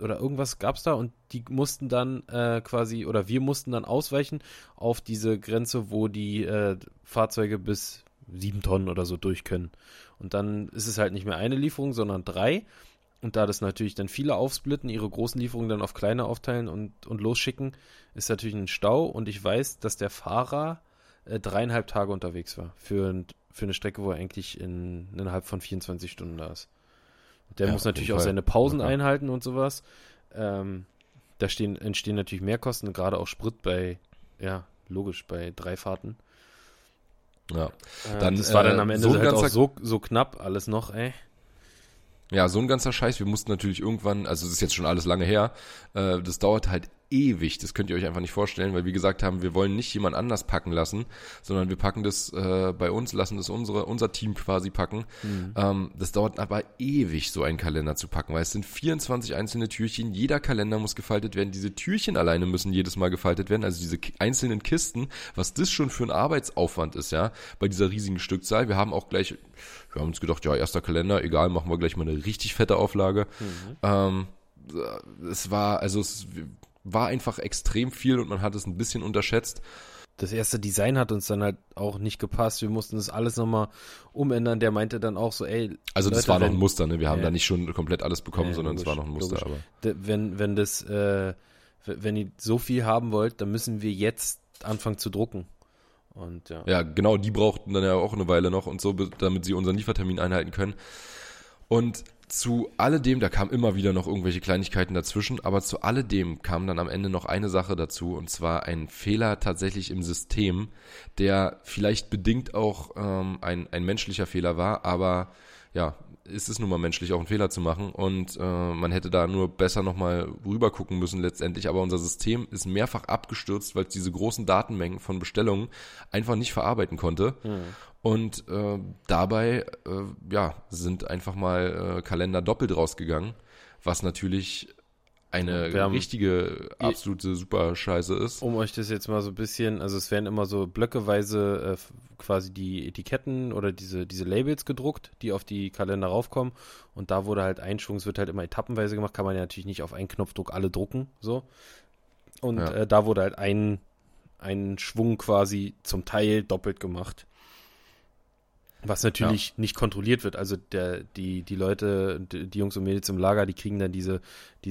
oder irgendwas gab's da und die mussten dann wir mussten dann ausweichen auf diese Grenze, wo die Fahrzeuge bis 7 Tonnen oder so durch können. Und dann ist es halt nicht mehr eine Lieferung, sondern 3. Und da das natürlich dann viele aufsplitten, ihre großen Lieferungen dann auf kleine aufteilen und losschicken, ist natürlich ein Stau. Und ich weiß, dass der Fahrer 3,5 Tage unterwegs war für eine Strecke, wo er eigentlich innerhalb von 24 Stunden da ist. Der muss natürlich auch seine Pausen einhalten und sowas. Da entstehen natürlich Mehrkosten, gerade auch Sprit bei 3 Fahrten. Ja. Das war dann am Ende halt auch so knapp alles noch, ey. Ja, so ein ganzer Scheiß. Wir mussten natürlich irgendwann, also es ist jetzt schon alles lange her, das dauert halt ewig. Das könnt ihr euch einfach nicht vorstellen, weil wir gesagt haben, wir wollen nicht jemand anders packen lassen, sondern wir packen das bei uns, lassen das unser Team quasi packen. Das dauert aber ewig, so einen Kalender zu packen, weil es sind 24 einzelne Türchen. Jeder Kalender muss gefaltet werden. Diese Türchen alleine müssen jedes Mal gefaltet werden, also diese einzelnen Kisten, was das schon für ein Arbeitsaufwand ist, ja, bei dieser riesigen Stückzahl. Wir haben uns gedacht, ja, erster Kalender, egal, machen wir gleich mal eine richtig fette Auflage. Es war einfach extrem viel und man hat es ein bisschen unterschätzt. Das erste Design hat uns dann halt auch nicht gepasst. Wir mussten das alles nochmal umändern. Der meinte dann auch so, ey. Also Leute, das war noch ein Muster, ne? Wir haben da nicht schon komplett alles bekommen, sondern es war noch ein Muster. Aber wenn ihr so viel haben wollt, dann müssen wir jetzt anfangen zu drucken. Und ja, genau, die brauchten dann ja auch eine Weile noch und so, damit sie unseren Liefertermin einhalten können. Und zu alledem, da kamen immer wieder noch irgendwelche Kleinigkeiten dazwischen, aber zu alledem kam dann am Ende noch eine Sache dazu, und zwar ein Fehler tatsächlich im System, der vielleicht bedingt auch ein menschlicher Fehler war, aber ja, ist es nun mal menschlich, auch einen Fehler zu machen, und man hätte da nur besser nochmal rüber gucken müssen letztendlich, aber unser System ist mehrfach abgestürzt, weil es diese großen Datenmengen von Bestellungen einfach nicht verarbeiten konnte. Und dabei sind einfach mal Kalender doppelt rausgegangen, was natürlich eine richtige, absolute Superscheiße ist. Um euch das jetzt mal so ein bisschen, also es werden immer so blöckeweise quasi die Etiketten oder diese Labels gedruckt, die auf die Kalender raufkommen, und da wurde halt Einschwung, es wird halt immer etappenweise gemacht, kann man ja natürlich nicht auf einen Knopfdruck alle drucken, so. Und da wurde halt ein Schwung quasi zum Teil doppelt gemacht. Was natürlich nicht kontrolliert wird. Also die Leute, die Jungs und Mädels im Lager, die kriegen dann diese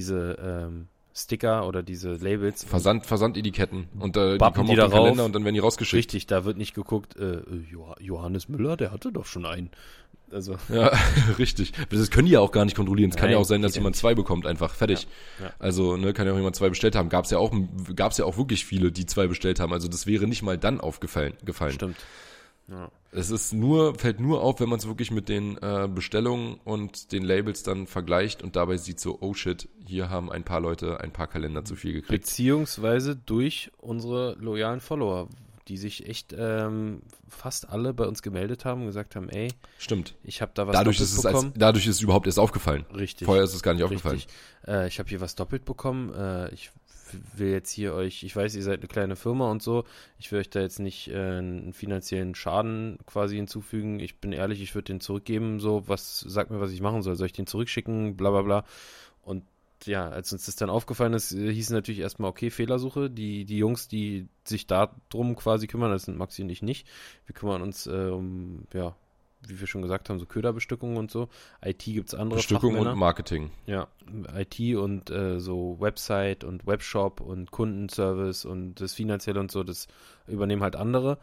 Sticker oder diese Labels. Versandetiketten. Und die kommen auf den Kalender und dann werden die rausgeschickt. Richtig, da wird nicht geguckt, Johannes Müller, der hatte doch schon einen. Also. Ja, richtig. Das können die ja auch gar nicht kontrollieren. Es kann ja auch sein, dass jemand 2 bekommt, einfach. Fertig. Ja. Also, kann ja auch jemand 2 bestellt haben. Gab's ja auch wirklich viele, die 2 bestellt haben. Also das wäre nicht mal dann gefallen. Stimmt. Ja. Es fällt nur auf, wenn man es wirklich mit den Bestellungen und den Labels dann vergleicht und dabei sieht so, oh shit, hier haben ein paar Leute ein paar Kalender zu viel gekriegt. Beziehungsweise durch unsere loyalen Follower, die sich echt fast alle bei uns gemeldet haben und gesagt haben, ey, stimmt, ich habe da was doppelt bekommen. Dadurch ist es überhaupt erst aufgefallen. Richtig. Vorher ist es gar nicht aufgefallen. Ich habe hier was doppelt bekommen. Ich will jetzt hier ich weiß, ihr seid eine kleine Firma und so, ich will euch da jetzt nicht einen finanziellen Schaden quasi hinzufügen. Ich bin ehrlich, ich würde den zurückgeben, so, sagt mir, was ich machen soll. Soll ich den zurückschicken, bla bla bla. Und ja, als uns das dann aufgefallen ist, hieß es natürlich erstmal, okay, Fehlersuche. Die Jungs, die sich da drum quasi kümmern, das sind Maxi und ich nicht. Wir kümmern uns wie wir schon gesagt haben, so Köderbestückungen und so. IT gibt's andere Bestückung Fachmänner. Und Marketing. Ja, IT und so Website und Webshop und Kundenservice und das Finanzielle und so, das übernehmen halt andere.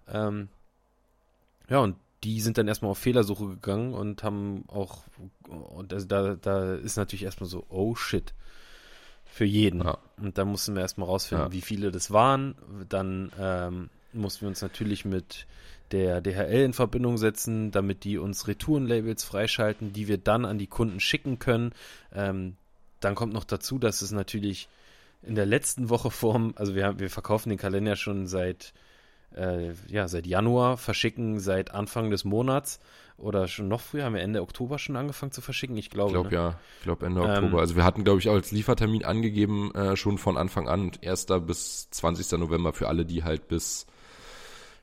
Und die sind dann erstmal auf Fehlersuche gegangen und haben auch, und also da ist natürlich erstmal so, oh shit, für jeden. Ja. Und da mussten wir erstmal rausfinden, wie viele das waren. Dann mussten wir uns natürlich mit der DHL in Verbindung setzen, damit die uns Retourenlabels freischalten, die wir dann an die Kunden schicken können. Dann kommt noch dazu, dass es natürlich in der letzten Woche also wir verkaufen den Kalender schon seit Januar, verschicken seit Anfang des Monats oder schon noch früher, haben wir Ende Oktober schon angefangen zu verschicken, ich glaube. Ich glaube Ende Oktober. Also wir hatten, glaube ich, auch als Liefertermin angegeben, schon von Anfang an, 1. bis 20. November für alle, die halt bis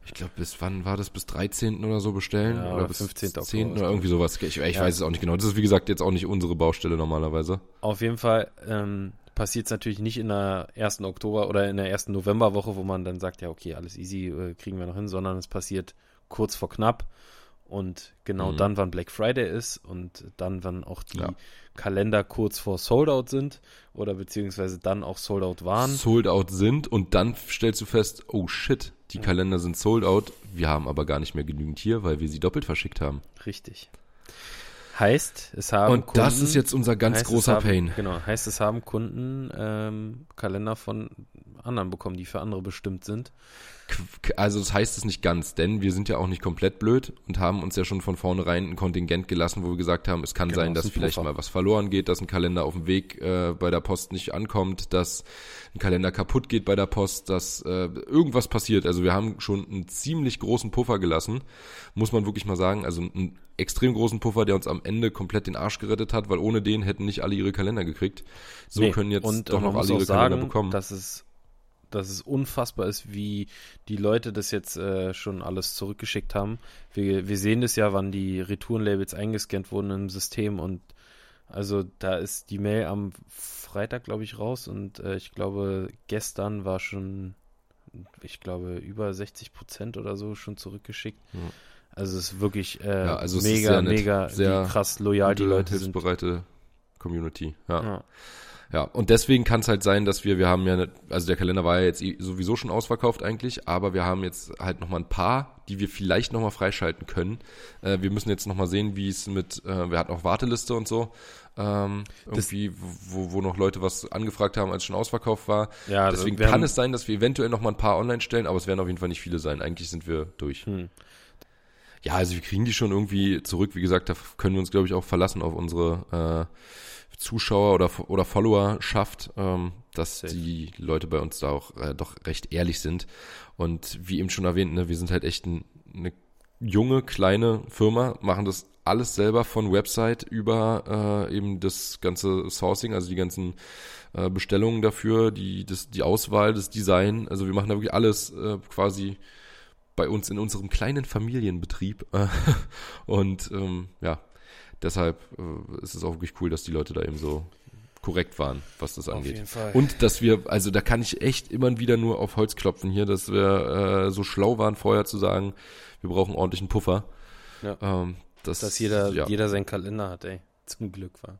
Ich glaube, bis wann war das? Bis 13. oder so bestellen? Ja, oder bis 15. 10. oder irgendwie sowas. Ich weiß es auch nicht genau. Das ist, wie gesagt, jetzt auch nicht unsere Baustelle normalerweise. Auf jeden Fall passiert es natürlich nicht in der 1. Oktober oder in der 1. Novemberwoche, wo man dann sagt, ja okay, alles easy, kriegen wir noch hin, sondern es passiert kurz vor knapp und genau dann, wann Black Friday ist und dann, wann auch die Kalender kurz vor Sold-Out sind oder beziehungsweise dann auch Sold-Out waren. Sold-Out sind und dann stellst du fest, oh shit, die Kalender sind Sold-Out, wir haben aber gar nicht mehr genügend hier, weil wir sie doppelt verschickt haben. Richtig. Heißt, es haben und Kunden, das ist jetzt unser ganz großer Pain. Genau, heißt, es haben Kunden Kalender von anderen bekommen, die für andere bestimmt sind. Also das heißt es nicht ganz, denn wir sind ja auch nicht komplett blöd und haben uns ja schon von vornherein ein Kontingent gelassen, wo wir gesagt haben, es kann sein, dass vielleicht mal was verloren geht, dass ein Kalender auf dem Weg bei der Post nicht ankommt, dass ein Kalender kaputt geht bei der Post, dass irgendwas passiert. Also wir haben schon einen ziemlich großen Puffer gelassen, muss man wirklich mal sagen. Also einen extrem großen Puffer, der uns am Ende komplett den Arsch gerettet hat, weil ohne den hätten nicht alle ihre Kalender gekriegt. So können jetzt doch noch alle ihre Kalender bekommen. Dass es unfassbar ist, wie die Leute das jetzt schon alles zurückgeschickt haben. Wir sehen das ja, wann die Retourenlabels eingescannt wurden im System und also da ist die Mail am Freitag, glaube ich, raus und ich glaube, gestern war schon, über 60% oder so schon zurückgeschickt. Ja. Also es ist wirklich mega sehr krass loyal die Leute sind. Hilfsbereite Community, Ja, und deswegen kann es halt sein, dass wir haben ja, also der Kalender war ja jetzt sowieso schon ausverkauft eigentlich, aber wir haben jetzt halt nochmal ein paar, die wir vielleicht nochmal freischalten können. Wir müssen jetzt nochmal sehen, wie es mit, wir hatten auch Warteliste und so, irgendwie, wo noch Leute was angefragt haben, als es schon ausverkauft war. Ja, deswegen kann es sein, dass wir eventuell nochmal ein paar online stellen, aber es werden auf jeden Fall nicht viele sein. Eigentlich sind wir durch. Ja, also wir kriegen die schon irgendwie zurück. Wie gesagt, da können wir uns, glaube ich, auch verlassen auf unsere Zuschauer oder Followerschaft, dass die Leute bei uns da auch doch recht ehrlich sind. Und wie eben schon erwähnt, ne, wir sind halt echt eine junge, kleine Firma, machen das alles selber von Website über eben das ganze Sourcing, also die ganzen Bestellungen dafür, die Auswahl, das Design. Also wir machen da wirklich alles quasi bei uns in unserem kleinen Familienbetrieb. Und deshalb ist es auch wirklich cool, dass die Leute da eben so korrekt waren, was das angeht. Auf jeden Fall. Und dass wir, also da kann ich echt immer wieder nur auf Holz klopfen hier, dass wir so schlau waren vorher zu sagen, wir brauchen einen ordentlichen Puffer. Ja. Dass jeder seinen Kalender hat, ey. Zum Glück war.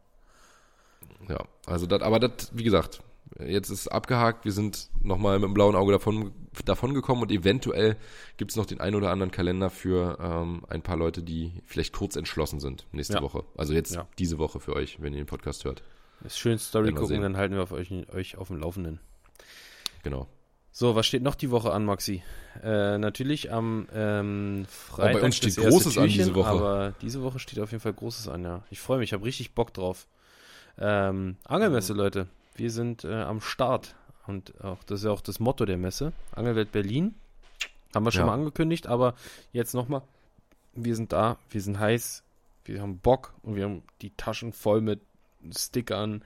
Ja, also wie gesagt, jetzt ist abgehakt, wir sind nochmal mit dem blauen Auge davon gekommen und eventuell gibt es noch den einen oder anderen Kalender für ein paar Leute, die vielleicht kurz entschlossen sind nächste Woche. Also jetzt diese Woche für euch, wenn ihr den Podcast hört. Das schön Story gucken, dann halten wir euch auf dem Laufenden. Genau. So, was steht noch die Woche an, Maxi? Natürlich am Freitag. Bei uns steht Großes an diese Woche. Aber diese Woche steht auf jeden Fall Großes an, ja. Ich freue mich, ich habe richtig Bock drauf. Angelmesse, Leute. Wir sind am Start. Und das ist ja auch das Motto der Messe. Angelwelt Berlin. Haben wir schon mal angekündigt, aber jetzt nochmal. Wir sind da, wir sind heiß, wir haben Bock und wir haben die Taschen voll mit Stickern,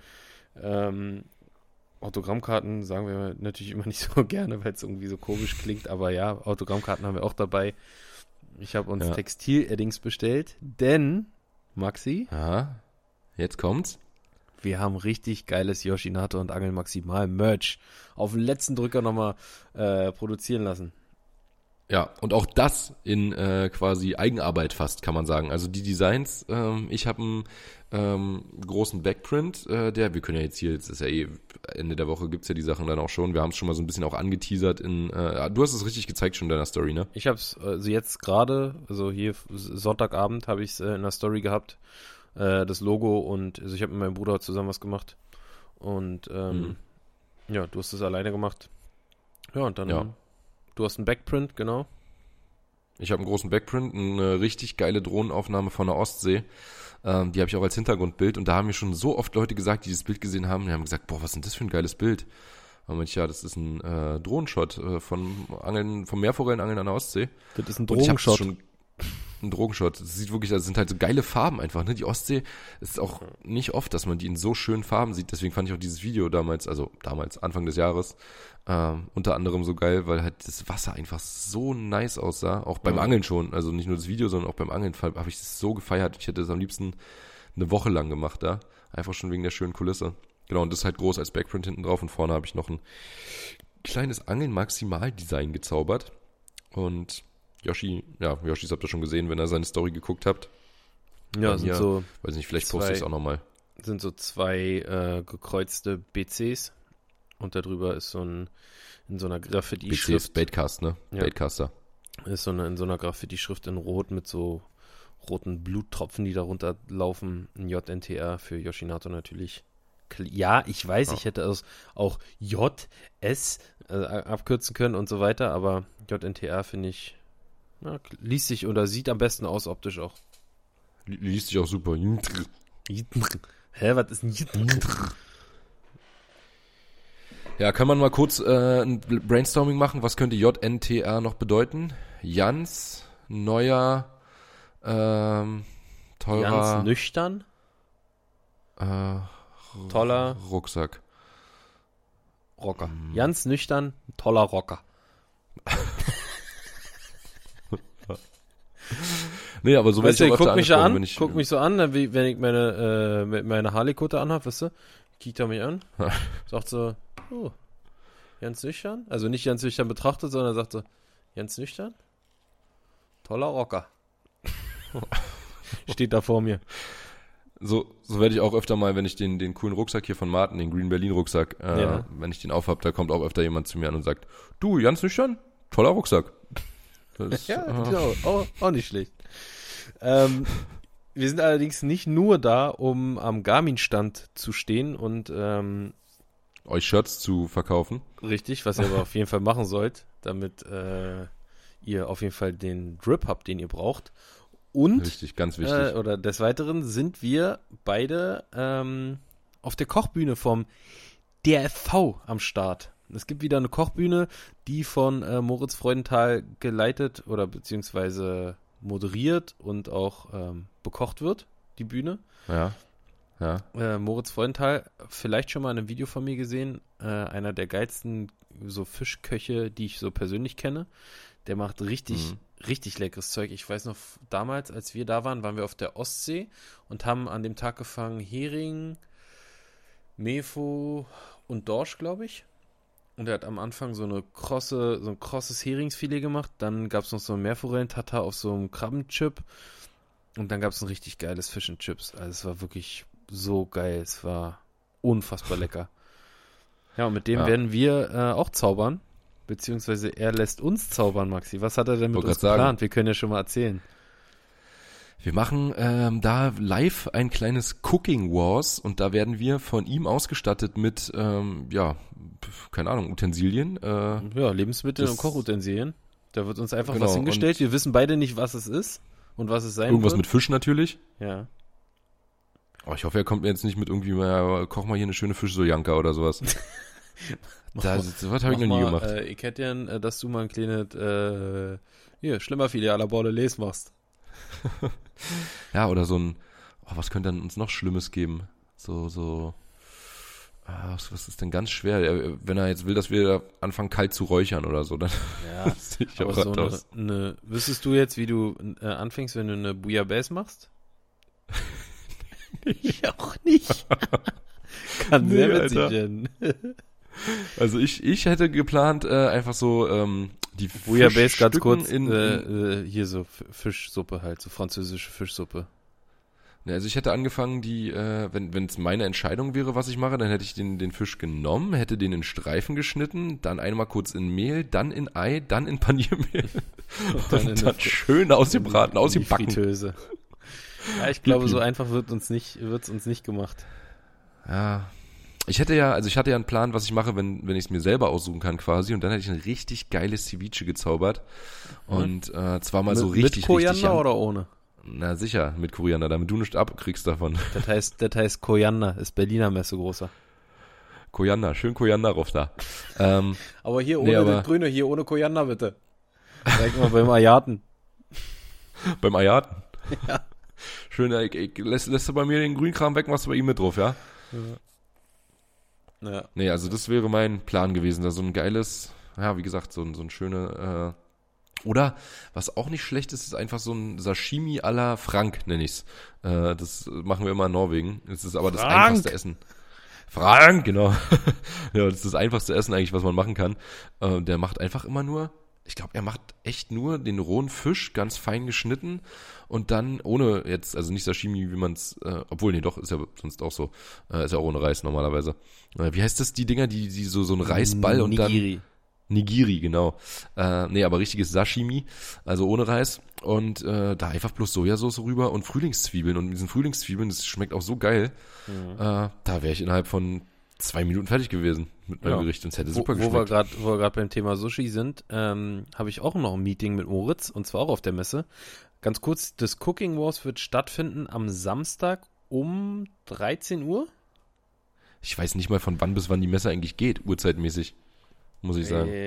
Autogrammkarten sagen wir natürlich immer nicht so gerne, weil es irgendwie so komisch klingt, aber ja, Autogrammkarten haben wir auch dabei. Ich habe uns Textil-Eddings bestellt, denn, Maxi. Aha, jetzt kommt's. Wir haben richtig geiles Yoshinato und Angel Maximal Merch auf den letzten Drücker nochmal produzieren lassen. Ja, und auch das in quasi Eigenarbeit fast, kann man sagen. Also die Designs, ich habe einen großen Backprint, wir können ja jetzt hier, jetzt ist ja Ende der Woche gibt's ja die Sachen dann auch schon. Wir haben es schon mal so ein bisschen auch angeteasert du hast es richtig gezeigt schon in deiner Story, ne? Ich habe es also jetzt gerade, also hier Sonntagabend habe ich es in der Story gehabt, das Logo und also ich habe mit meinem Bruder zusammen was gemacht und du hast es alleine gemacht. Ja, und dann du hast einen Backprint, genau. Ich habe einen großen Backprint, eine richtig geile Drohnenaufnahme von der Ostsee. Die habe ich auch als Hintergrundbild und da haben mir schon so oft Leute gesagt, die dieses Bild gesehen haben, die haben gesagt, boah, was ist denn das für ein geiles Bild? Und ich, das ist ein Drohnenshot vom Meerforellenangeln an der Ostsee. Das ist ein Drohnenshot. ein Drogenshot. Das sieht wirklich, das sind halt so geile Farben einfach, ne? Die Ostsee ist auch nicht oft, dass man die in so schönen Farben sieht. Deswegen fand ich auch dieses Video damals, Anfang des Jahres, unter anderem so geil, weil halt das Wasser einfach so nice aussah. Auch beim Angeln schon. Also nicht nur das Video, sondern auch beim Angeln habe ich das so gefeiert. Ich hätte das am liebsten eine Woche lang gemacht da. Einfach schon wegen der schönen Kulisse. Genau, und das ist halt groß als Backprint hinten drauf. Und vorne habe ich noch ein kleines Angeln-Maximal-Design gezaubert. Und Yoshis habt ihr schon gesehen, wenn ihr seine Story geguckt habt. Ja, sind so, weiß nicht, vielleicht poste ich es auch nochmal. Sind so 2 gekreuzte BCs und darüber ist in so einer Graffiti-Schrift. BC ist Baitcast, ne? Ja. Baitcaster. Ist in so einer Graffiti-Schrift in Rot mit so roten Bluttropfen, die darunter laufen. Ein JNTR für Yoshinato natürlich. Ja, ich weiß, ich hätte es auch JS abkürzen können und so weiter, aber JNTR finde ich, liest sich oder sieht am besten aus optisch auch. Liest sich auch super. Hä, was ist ein Ja, kann man mal kurz ein Brainstorming machen? Was könnte JNTR noch bedeuten? Jans, neuer, teurer. Jans nüchtern? Toller Rucksack. Rocker. Jans nüchtern, toller Rocker. Nee, aber so werde ich auch guck mich angesprochen, an, guck mich so an, wie wenn ich meine Harley-Kutte anhab, weißt du? Kickt er mich an, sagt so, oh, Jans nüchtern? Also nicht Jans nüchtern betrachtet, sondern sagt so, Jans nüchtern? Toller Rocker. Steht da vor mir. So werde ich auch öfter mal, wenn ich den coolen Rucksack hier von Martin, den Green Berlin Rucksack, wenn ich den aufhab, da kommt auch öfter jemand zu mir an und sagt, du, Jans nüchtern? Toller Rucksack. Das, ja, genau, auch nicht schlecht. Wir sind allerdings nicht nur da, um am Garmin-Stand zu stehen und euch Shirts zu verkaufen. Richtig, was ihr aber auf jeden Fall machen sollt, damit ihr auf jeden Fall den Drip habt, den ihr braucht. Und, richtig, ganz wichtig. Oder des Weiteren sind wir beide auf der Kochbühne vom DRFV am Start. Es gibt wieder eine Kochbühne, die von Moritz Freudenthal geleitet oder beziehungsweise moderiert und auch bekocht wird, die Bühne. Ja. Moritz Freudenthal, vielleicht schon mal in einem Video von mir gesehen, einer der geilsten so Fischköche, die ich so persönlich kenne. Der macht richtig leckeres Zeug. Ich weiß noch, damals, als wir da waren, waren wir auf der Ostsee und haben an dem Tag gefangen Hering, Mefo und Dorsch, glaube ich. Und er hat am Anfang so ein krosses Heringsfilet gemacht. Dann gab es noch so ein Meerforellen-Tatar auf so einem Krabbenchip. Und dann gab es ein richtig geiles Fish and Chips. Also es war wirklich so geil. Es war unfassbar lecker. Ja, und mit dem werden wir auch zaubern. Beziehungsweise er lässt uns zaubern, Maxi. Was hat er denn mit uns geplant? Wir können ja schon mal erzählen. Wir machen da live ein kleines Cooking Wars und da werden wir von ihm ausgestattet mit, keine Ahnung, Utensilien. Lebensmittel und Kochutensilien. Da wird uns einfach was hingestellt. Wir wissen beide nicht, was es ist und was es sein wird. Irgendwas mit Fisch natürlich. Ja. Oh, ich hoffe, er kommt mir jetzt nicht mit irgendwie koch mal hier eine schöne Fischsoljanka oder sowas. Das habe ich noch nie gemacht. Ich hätte gern, dass du mal ein kleines Schlimmerfilet à la Bordelaise machst. Ja, oder so ein, was könnte dann uns noch Schlimmes geben? Was ist denn ganz schwer? Wenn er jetzt will, dass wir anfangen kalt zu räuchern oder so, dann sehe ich auch so wüsstest du jetzt, wie du anfängst, wenn du eine Bouillabaisse machst? Ich auch nicht. Kann sehr witzig werden. Also ich hätte geplant, einfach so die Bouillabaisse ganz kurz hier so Fischsuppe halt, so französische Fischsuppe. Also ich hätte angefangen, wenn es meine Entscheidung wäre, was ich mache, dann hätte ich den Fisch genommen, hätte den in Streifen geschnitten, dann einmal kurz in Mehl, dann in Ei, dann in Paniermehl und dann schön ausgebraten, ausgebacken. Fritteuse. Ja, ich glaube, so einfach wird's uns nicht gemacht. Ja. Ich hatte ja einen Plan, was ich mache, wenn ich es mir selber aussuchen kann quasi, und dann hätte ich ein richtig geiles Ceviche gezaubert und zwar mal so richtig. Mit Koriander oder ohne? Na sicher, mit Koriander, damit du nichts abkriegst davon. Das heißt Koriander, ist Berliner Messe großer. Koriander, schön Koriander rauf da. Aber hier ohne das Grüne, hier ohne Koriander bitte. Direkt mal beim Ayaten. Beim Ayaten. Ja. Schön, lässt du bei mir den Grünkram weg, machst du bei ihm mit drauf, ja? Ja. Nee, also das wäre mein Plan gewesen, da so ein geiles, ja, wie gesagt, so ein schöne, oder, was auch nicht schlecht ist, ist einfach so ein Sashimi à la Frank, nenne ich's. Das machen wir immer in Norwegen. Das ist aber das einfachste Essen. Frank, genau. Ja, das ist das einfachste Essen eigentlich, was man machen kann. Der macht einfach immer nur, ich glaube, er macht echt nur den rohen Fisch ganz fein geschnitten und dann ohne jetzt, also nicht Sashimi, wie man es, obwohl, nee, doch, ist ja sonst auch so, ist ja auch ohne Reis normalerweise. Wie heißt das, die Dinger, die so ein Reisball und dann... Nigiri, genau. Nee, aber richtiges Sashimi, also ohne Reis und da einfach bloß Sojasauce rüber und Frühlingszwiebeln und mit diesen Frühlingszwiebeln, das schmeckt auch so geil. Da wäre ich innerhalb von 2 Minuten fertig gewesen mit meinem Gericht und es hätte super geschmeckt. Wo wir gerade beim Thema Sushi sind, habe ich auch noch ein Meeting mit Moritz und zwar auch auf der Messe. Ganz kurz, das Cooking Wars wird stattfinden am Samstag um 13 Uhr. Ich weiß nicht mal, von wann bis wann die Messe eigentlich geht, uhrzeitmäßig, muss ich sagen.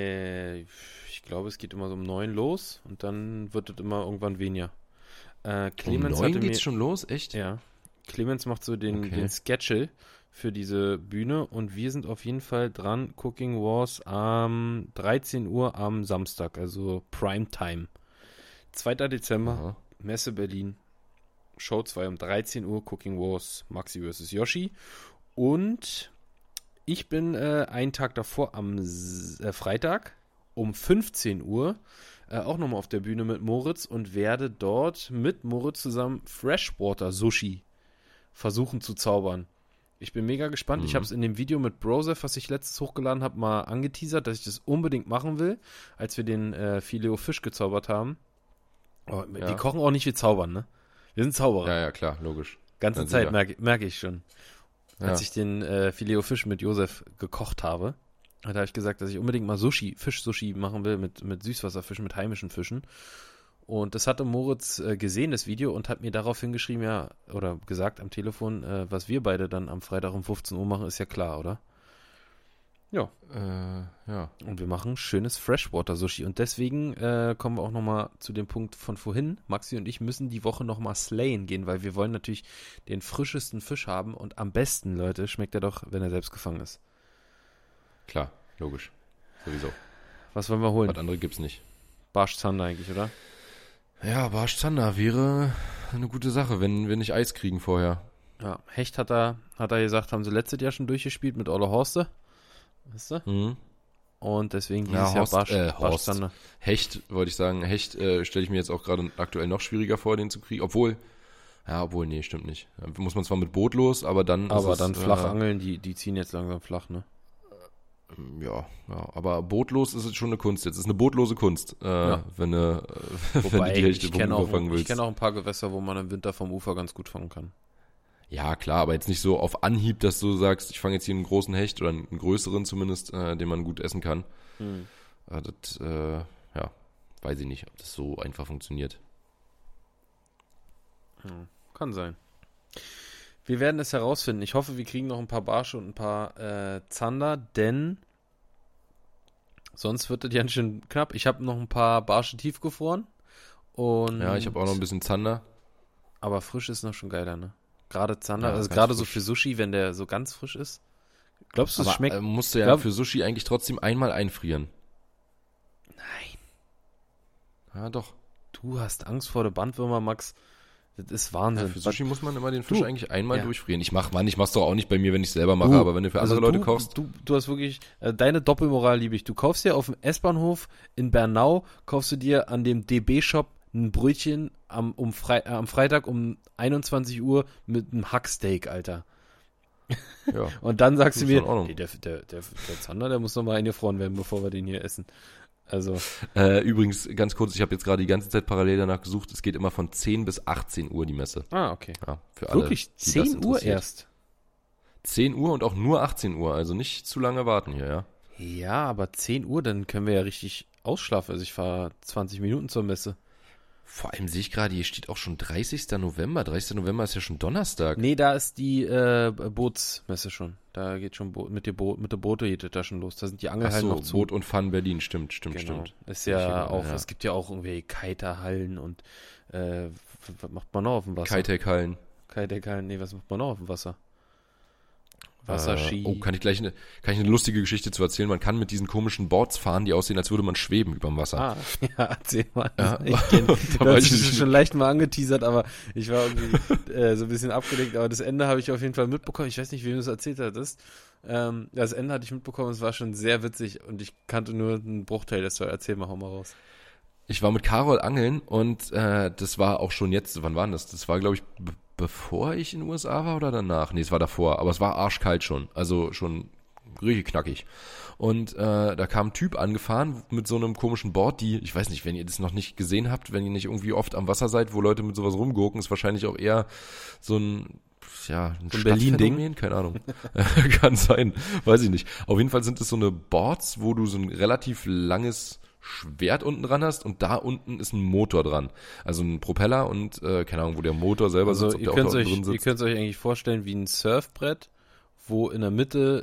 Ich glaube, es geht immer so um 9 los und dann wird es immer irgendwann weniger. Clemens um 9 geht's schon los? Echt? Ja. Clemens macht so den Schedule für diese Bühne und wir sind auf jeden Fall dran. Cooking Wars am 13 Uhr am Samstag, also Primetime. 2. Dezember, aha. Messe Berlin, Show 2 um 13 Uhr, Cooking Wars, Maxi vs. Yoshi. Und ich bin einen Tag davor am Freitag um 15 Uhr auch nochmal auf der Bühne mit Moritz und werde dort mit Moritz zusammen Freshwater Sushi versuchen zu zaubern. Ich bin mega gespannt. Ich habe es in dem Video mit Broseph, was ich letztes hochgeladen habe, mal angeteasert, dass ich das unbedingt machen will, als wir den Filet-O-Fisch gezaubert haben. Oh, ja. Die kochen auch nicht wie zaubern, ne? Wir sind Zauberer. Ja, klar, logisch. Ganze Zeit merke ich schon. Als ich den Filet-O-Fisch mit Josef gekocht habe, da habe ich gesagt, dass ich unbedingt mal Fisch-Sushi machen will mit Süßwasserfischen, mit heimischen Fischen. Und das hatte Moritz gesehen, das Video, und hat mir daraufhin geschrieben, oder gesagt am Telefon, was wir beide dann am Freitag um 15 Uhr machen, ist ja klar, oder? Ja. Ja. Und wir machen schönes Freshwater-Sushi. Und deswegen kommen wir auch nochmal zu dem Punkt von vorhin. Maxi und ich müssen die Woche nochmal slayen gehen, weil wir wollen natürlich den frischesten Fisch haben. Und am besten, Leute, schmeckt er doch, wenn er selbst gefangen ist. Klar, logisch. Sowieso. Was wollen wir holen? Was andere gibt's nicht. Barsch Zander eigentlich, oder? Ja, Barsch Zander wäre eine gute Sache, wenn wir nicht Eis kriegen vorher. Ja, Hecht hat er gesagt, haben sie letztes Jahr schon durchgespielt mit Olle Horste. Weißt du? Mhm. Und deswegen dieses Jahr Barsch Zander. Hecht, wollte ich sagen. Hecht stelle ich mir jetzt auch gerade aktuell noch schwieriger vor, den zu kriegen. Obwohl, nee, stimmt nicht. Da muss man zwar mit Boot los, aber dann aber dann flach angeln, die ziehen jetzt langsam flach, ne? Ja, aber bootlos ist es schon eine Kunst jetzt. Es ist eine bootlose Kunst, wenn du die Hechte vom Ufer fangen willst. Ich kenne auch ein paar Gewässer, wo man im Winter vom Ufer ganz gut fangen kann. Ja, klar, aber jetzt nicht so auf Anhieb, dass du sagst, ich fange jetzt hier einen großen Hecht oder einen größeren zumindest, den man gut essen kann. Das, weiß ich nicht, ob das so einfach funktioniert. Kann sein. Wir werden es herausfinden. Ich hoffe, wir kriegen noch ein paar Barsche und ein paar Zander, denn sonst wird das ganz schön knapp. Ich habe noch ein paar Barsche tiefgefroren. Und ja, ich habe auch noch ein bisschen Zander. Aber frisch ist noch schon geiler, ne? Gerade Zander, also gerade so für Sushi, wenn der so ganz frisch ist. Glaubst du, es schmeckt? Musst du ja für Sushi eigentlich trotzdem einmal einfrieren. Nein. Ja, doch. Du hast Angst vor der Bandwürmer, Max. Das ist Wahnsinn. Ja, für Sushi muss man immer den Fisch eigentlich einmal durchfrieren. Ich mach's doch auch nicht bei mir, wenn ich selber mache, aber wenn du für andere Leute kochst. Du hast wirklich, deine Doppelmoral liebe ich. Du kaufst dir auf dem S-Bahnhof in Bernau, kaufst du dir an dem DB-Shop ein Brötchen am Freitag um 21 Uhr mit einem Hacksteak, Alter. Ja. Und dann sagst du mir, hey, der Zander, der muss nochmal eingefroren werden, bevor wir den hier essen. Also. Übrigens, ganz kurz, ich habe jetzt gerade die ganze Zeit parallel danach gesucht, es geht immer von 10 bis 18 Uhr die Messe. Ah, okay. Ja, für alle, wirklich? 10 Uhr erst? 10 Uhr und auch nur 18 Uhr, also nicht zu lange warten hier, ja. Ja, aber 10 Uhr, dann können wir ja richtig ausschlafen. Also ich fahre 20 Minuten zur Messe. Vor allem sehe ich gerade, hier steht auch schon 30. November. 30. November ist ja schon Donnerstag. Nee, da ist die Bootsmesse schon. Da geht schon mit der Boote geht das da schon los. Da sind die Angelhallen noch zu. Boot und Fun Berlin, stimmt. Ist ja auch, es gibt ja auch irgendwie Kitehallen und was macht man noch auf dem Wasser? Kitec-Hallen. Nee, was macht man noch auf dem Wasser? Wasserski. Kann ich eine lustige Geschichte zu erzählen? Man kann mit diesen komischen Boards fahren, die aussehen, als würde man schweben überm Wasser. Ja, erzähl mal. Ja. Du hast es schon leicht mal angeteasert, aber ich war irgendwie so ein bisschen abgelenkt. Aber das Ende habe ich auf jeden Fall mitbekommen. Ich weiß nicht, wem du es erzählt hattest. Das Ende hatte ich mitbekommen. Es war schon sehr witzig und ich kannte nur einen Bruchteil. Erzähl mal, hau mal raus. Ich war mit Carol angeln und das war auch schon jetzt, wann war das? Das war, glaube ich, bevor ich in den USA war oder danach? Nee, es war davor, aber es war arschkalt schon, also schon richtig knackig. Und da kam ein Typ angefahren mit so einem komischen Board, ich weiß nicht, wenn ihr das noch nicht gesehen habt, wenn ihr nicht irgendwie oft am Wasser seid, wo Leute mit sowas rumgurken, ist wahrscheinlich auch eher so ein Berlin-Ding? Keine Ahnung. Kann sein, weiß ich nicht. Auf jeden Fall sind es so eine Boards, wo du so ein relativ langes Schwert unten dran hast und da unten ist ein Motor dran. Also ein Propeller und keine Ahnung, wo der Motor selber sitzt, ob der auch da drin sitzt. Ihr könnt es euch eigentlich vorstellen wie ein Surfbrett, wo in der Mitte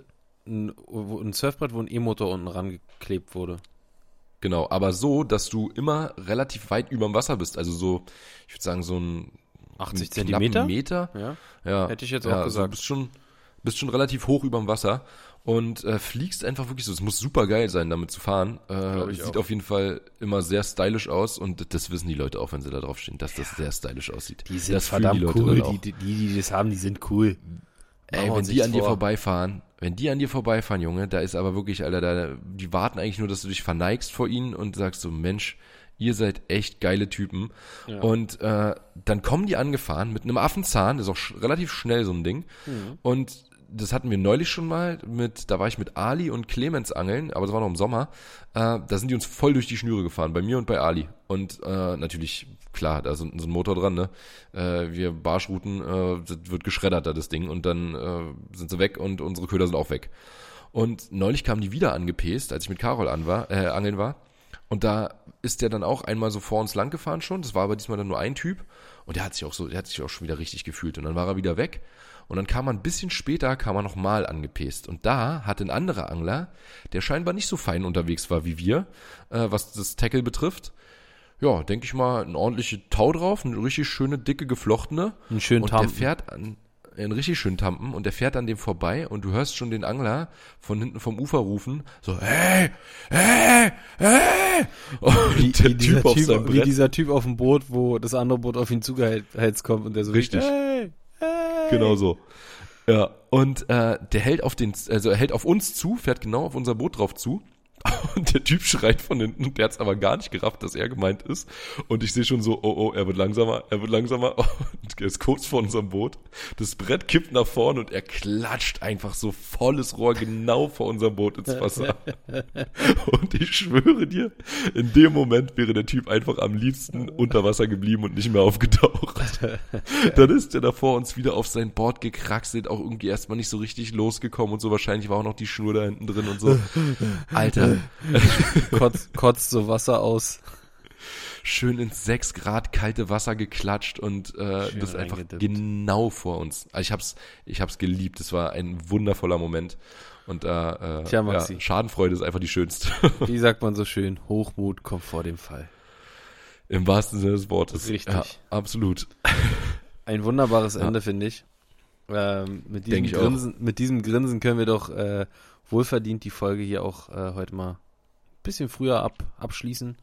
ein Surfbrett, wo ein E-Motor unten rangeklebt wurde. Genau, aber so, dass du immer relativ weit über dem Wasser bist. Also so, ich würde sagen, so ein 80 Zentimeter? Meter. Ja, hätte ich jetzt auch gesagt. Also bist schon relativ hoch über dem Wasser und fliegst einfach wirklich so. Es muss super geil sein, damit zu fahren. Sieht auf jeden Fall immer sehr stylisch aus und das wissen die Leute auch, wenn sie da drauf stehen, dass das sehr stylisch aussieht. Die sind verdammt cool. Die das haben, die sind cool. Ey, wenn die an dir vorbeifahren, Junge, da ist aber wirklich, Alter, die warten eigentlich nur, dass du dich verneigst vor ihnen und sagst so, Mensch, ihr seid echt geile Typen. Ja. Und dann kommen die angefahren mit einem Affenzahn, das ist auch relativ schnell so ein Ding. Mhm. Und das hatten wir neulich schon mal da war ich mit Ali und Clemens angeln, aber das war noch im Sommer. Da sind die uns voll durch die Schnüre gefahren, bei mir und bei Ali. Und natürlich, klar, da ist so ein Motor dran, ne? Wir Barschruten, das wird geschreddert da, das Ding. Und dann sind sie weg und unsere Köder sind auch weg. Und neulich kamen die wieder angepest, als ich mit Carol angeln war. Und da ist der dann auch einmal so vor uns lang gefahren schon. Das war aber diesmal dann nur ein Typ. Und der hat sich auch schon wieder richtig gefühlt. Und dann war er wieder weg. Und dann kam er ein bisschen später, nochmal angepest. Und da hatte ein anderer Angler, der scheinbar nicht so fein unterwegs war wie wir, was das Tackle betrifft. Ja, denke ich mal, eine ordentliche Tau drauf, eine richtig schöne, dicke, geflochtene. Einen schönen und Tampen. Der fährt einen richtig schönen Tampen und der fährt an dem vorbei und du hörst schon den Angler von hinten vom Ufer rufen, so, hey! Und wie dieser Typ auf dem Boot, wo das andere Boot auf ihn zugeheizt kommt und der so richtig. Hey! Genau so. Ja, und der hält auf uns zu, fährt genau auf unser Boot drauf zu. Und der Typ schreit von hinten, der hat's aber gar nicht gerafft, dass er gemeint ist. Und ich sehe schon so, oh, er wird langsamer. Und er ist kurz vor unserem Boot. Das Brett kippt nach vorne und er klatscht einfach so volles Rohr genau vor unserem Boot ins Wasser. Und ich schwöre dir, in dem Moment wäre der Typ einfach am liebsten unter Wasser geblieben und nicht mehr aufgetaucht. Dann ist er da vor uns wieder auf sein Board gekraxelt, auch irgendwie erstmal nicht so richtig losgekommen und so. Wahrscheinlich war auch noch die Schnur da hinten drin und so. Alter. Kotzt so Wasser aus. Schön ins 6 Grad kalte Wasser geklatscht und das einfach genau vor uns. Also ich hab's geliebt. Es war ein wundervoller Moment. Und Schadenfreude ist einfach die schönste. Wie sagt man so schön? Hochmut kommt vor dem Fall. Im wahrsten Sinne des Wortes. Richtig. Ja, absolut. Ein wunderbares Ende, finde ich. Mit diesem Grinsen können wir doch wohlverdient die Folge hier auch heute mal ein bisschen früher abschließen.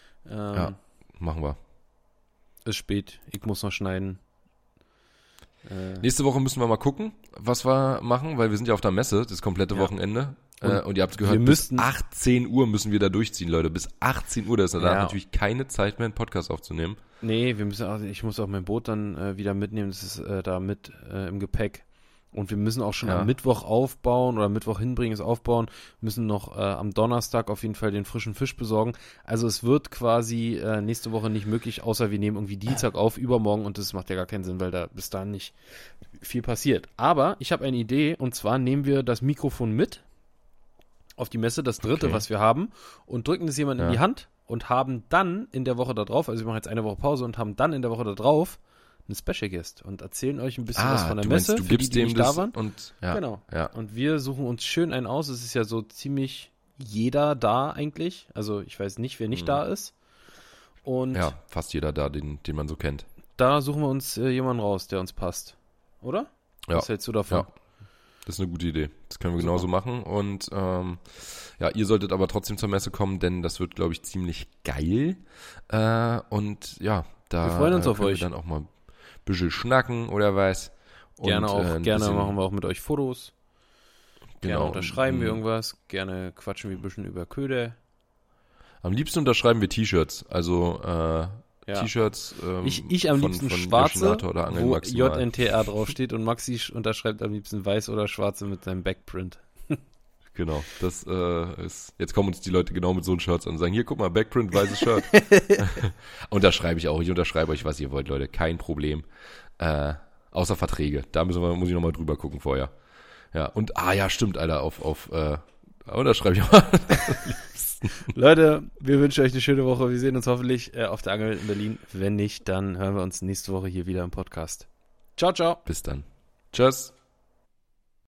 Machen wir. Ist spät, ich muss noch schneiden. Nächste Woche müssen wir mal gucken, was wir machen, weil wir sind ja auf der Messe, das komplette Wochenende. Und ihr habt gehört, bis 18 Uhr müssen wir da durchziehen, Leute. Bis 18 Uhr, da ist natürlich keine Zeit mehr, einen Podcast aufzunehmen. Nee, ich muss auch mein Boot dann wieder mitnehmen, das ist da mit im Gepäck. Und wir müssen auch schon am Mittwoch aufbauen oder Mittwoch hinbringen, es aufbauen, müssen noch am Donnerstag auf jeden Fall den frischen Fisch besorgen. Also es wird quasi nächste Woche nicht möglich, außer wir nehmen irgendwie Dienstag auf, übermorgen, und das macht ja gar keinen Sinn, weil da bis dahin nicht viel passiert. Aber ich habe eine Idee, und zwar nehmen wir das Mikrofon mit auf die Messe, das dritte, was wir haben, und drücken das jemand in die Hand und haben dann in der Woche da drauf, also wir machen jetzt eine Woche Pause und haben dann in der Woche da drauf einen Special Guest und erzählen euch ein bisschen was von der Messe, du gibst dem nicht das da waren. Und, genau. Ja. Und wir suchen uns schön einen aus. Es ist ja so ziemlich jeder da eigentlich. Also ich weiß nicht, wer nicht da ist. Und ja, fast jeder da, den man so kennt. Da suchen wir uns jemanden raus, der uns passt. Oder? Ja. Was hältst du davon? Ja. Das ist eine gute Idee. Das können wir genauso machen. Und ihr solltet aber trotzdem zur Messe kommen, denn das wird, glaube ich, ziemlich geil. Und ja, da wir freuen uns auf euch. Wir dann auch mal ein bisschen schnacken oder was. Gerne machen wir auch mit euch Fotos. Gerne Genau, unterschreiben wir irgendwas. Gerne quatschen wir ein bisschen über Köder. Am liebsten unterschreiben wir T-Shirts. Also T-Shirts ich am liebsten von schwarze, oder Angeln wo maximal. JNTR draufsteht und Maxi unterschreibt am liebsten weiß oder schwarze mit seinem Backprint. Genau, das ist, jetzt kommen uns die Leute genau mit so einem Shirts an und sagen, hier, guck mal, Backprint, weißes Shirt. Unterschreibe ich auch, ich unterschreibe euch, was ihr wollt, Leute, kein Problem. Außer Verträge, da muss ich nochmal drüber gucken vorher. Ja, und, stimmt, Alter, unterschreibe ich auch. Leute, wir wünschen euch eine schöne Woche, wir sehen uns hoffentlich auf der Angelwelt in Berlin. Wenn nicht, dann hören wir uns nächste Woche hier wieder im Podcast. Ciao, ciao. Bis dann. Tschüss.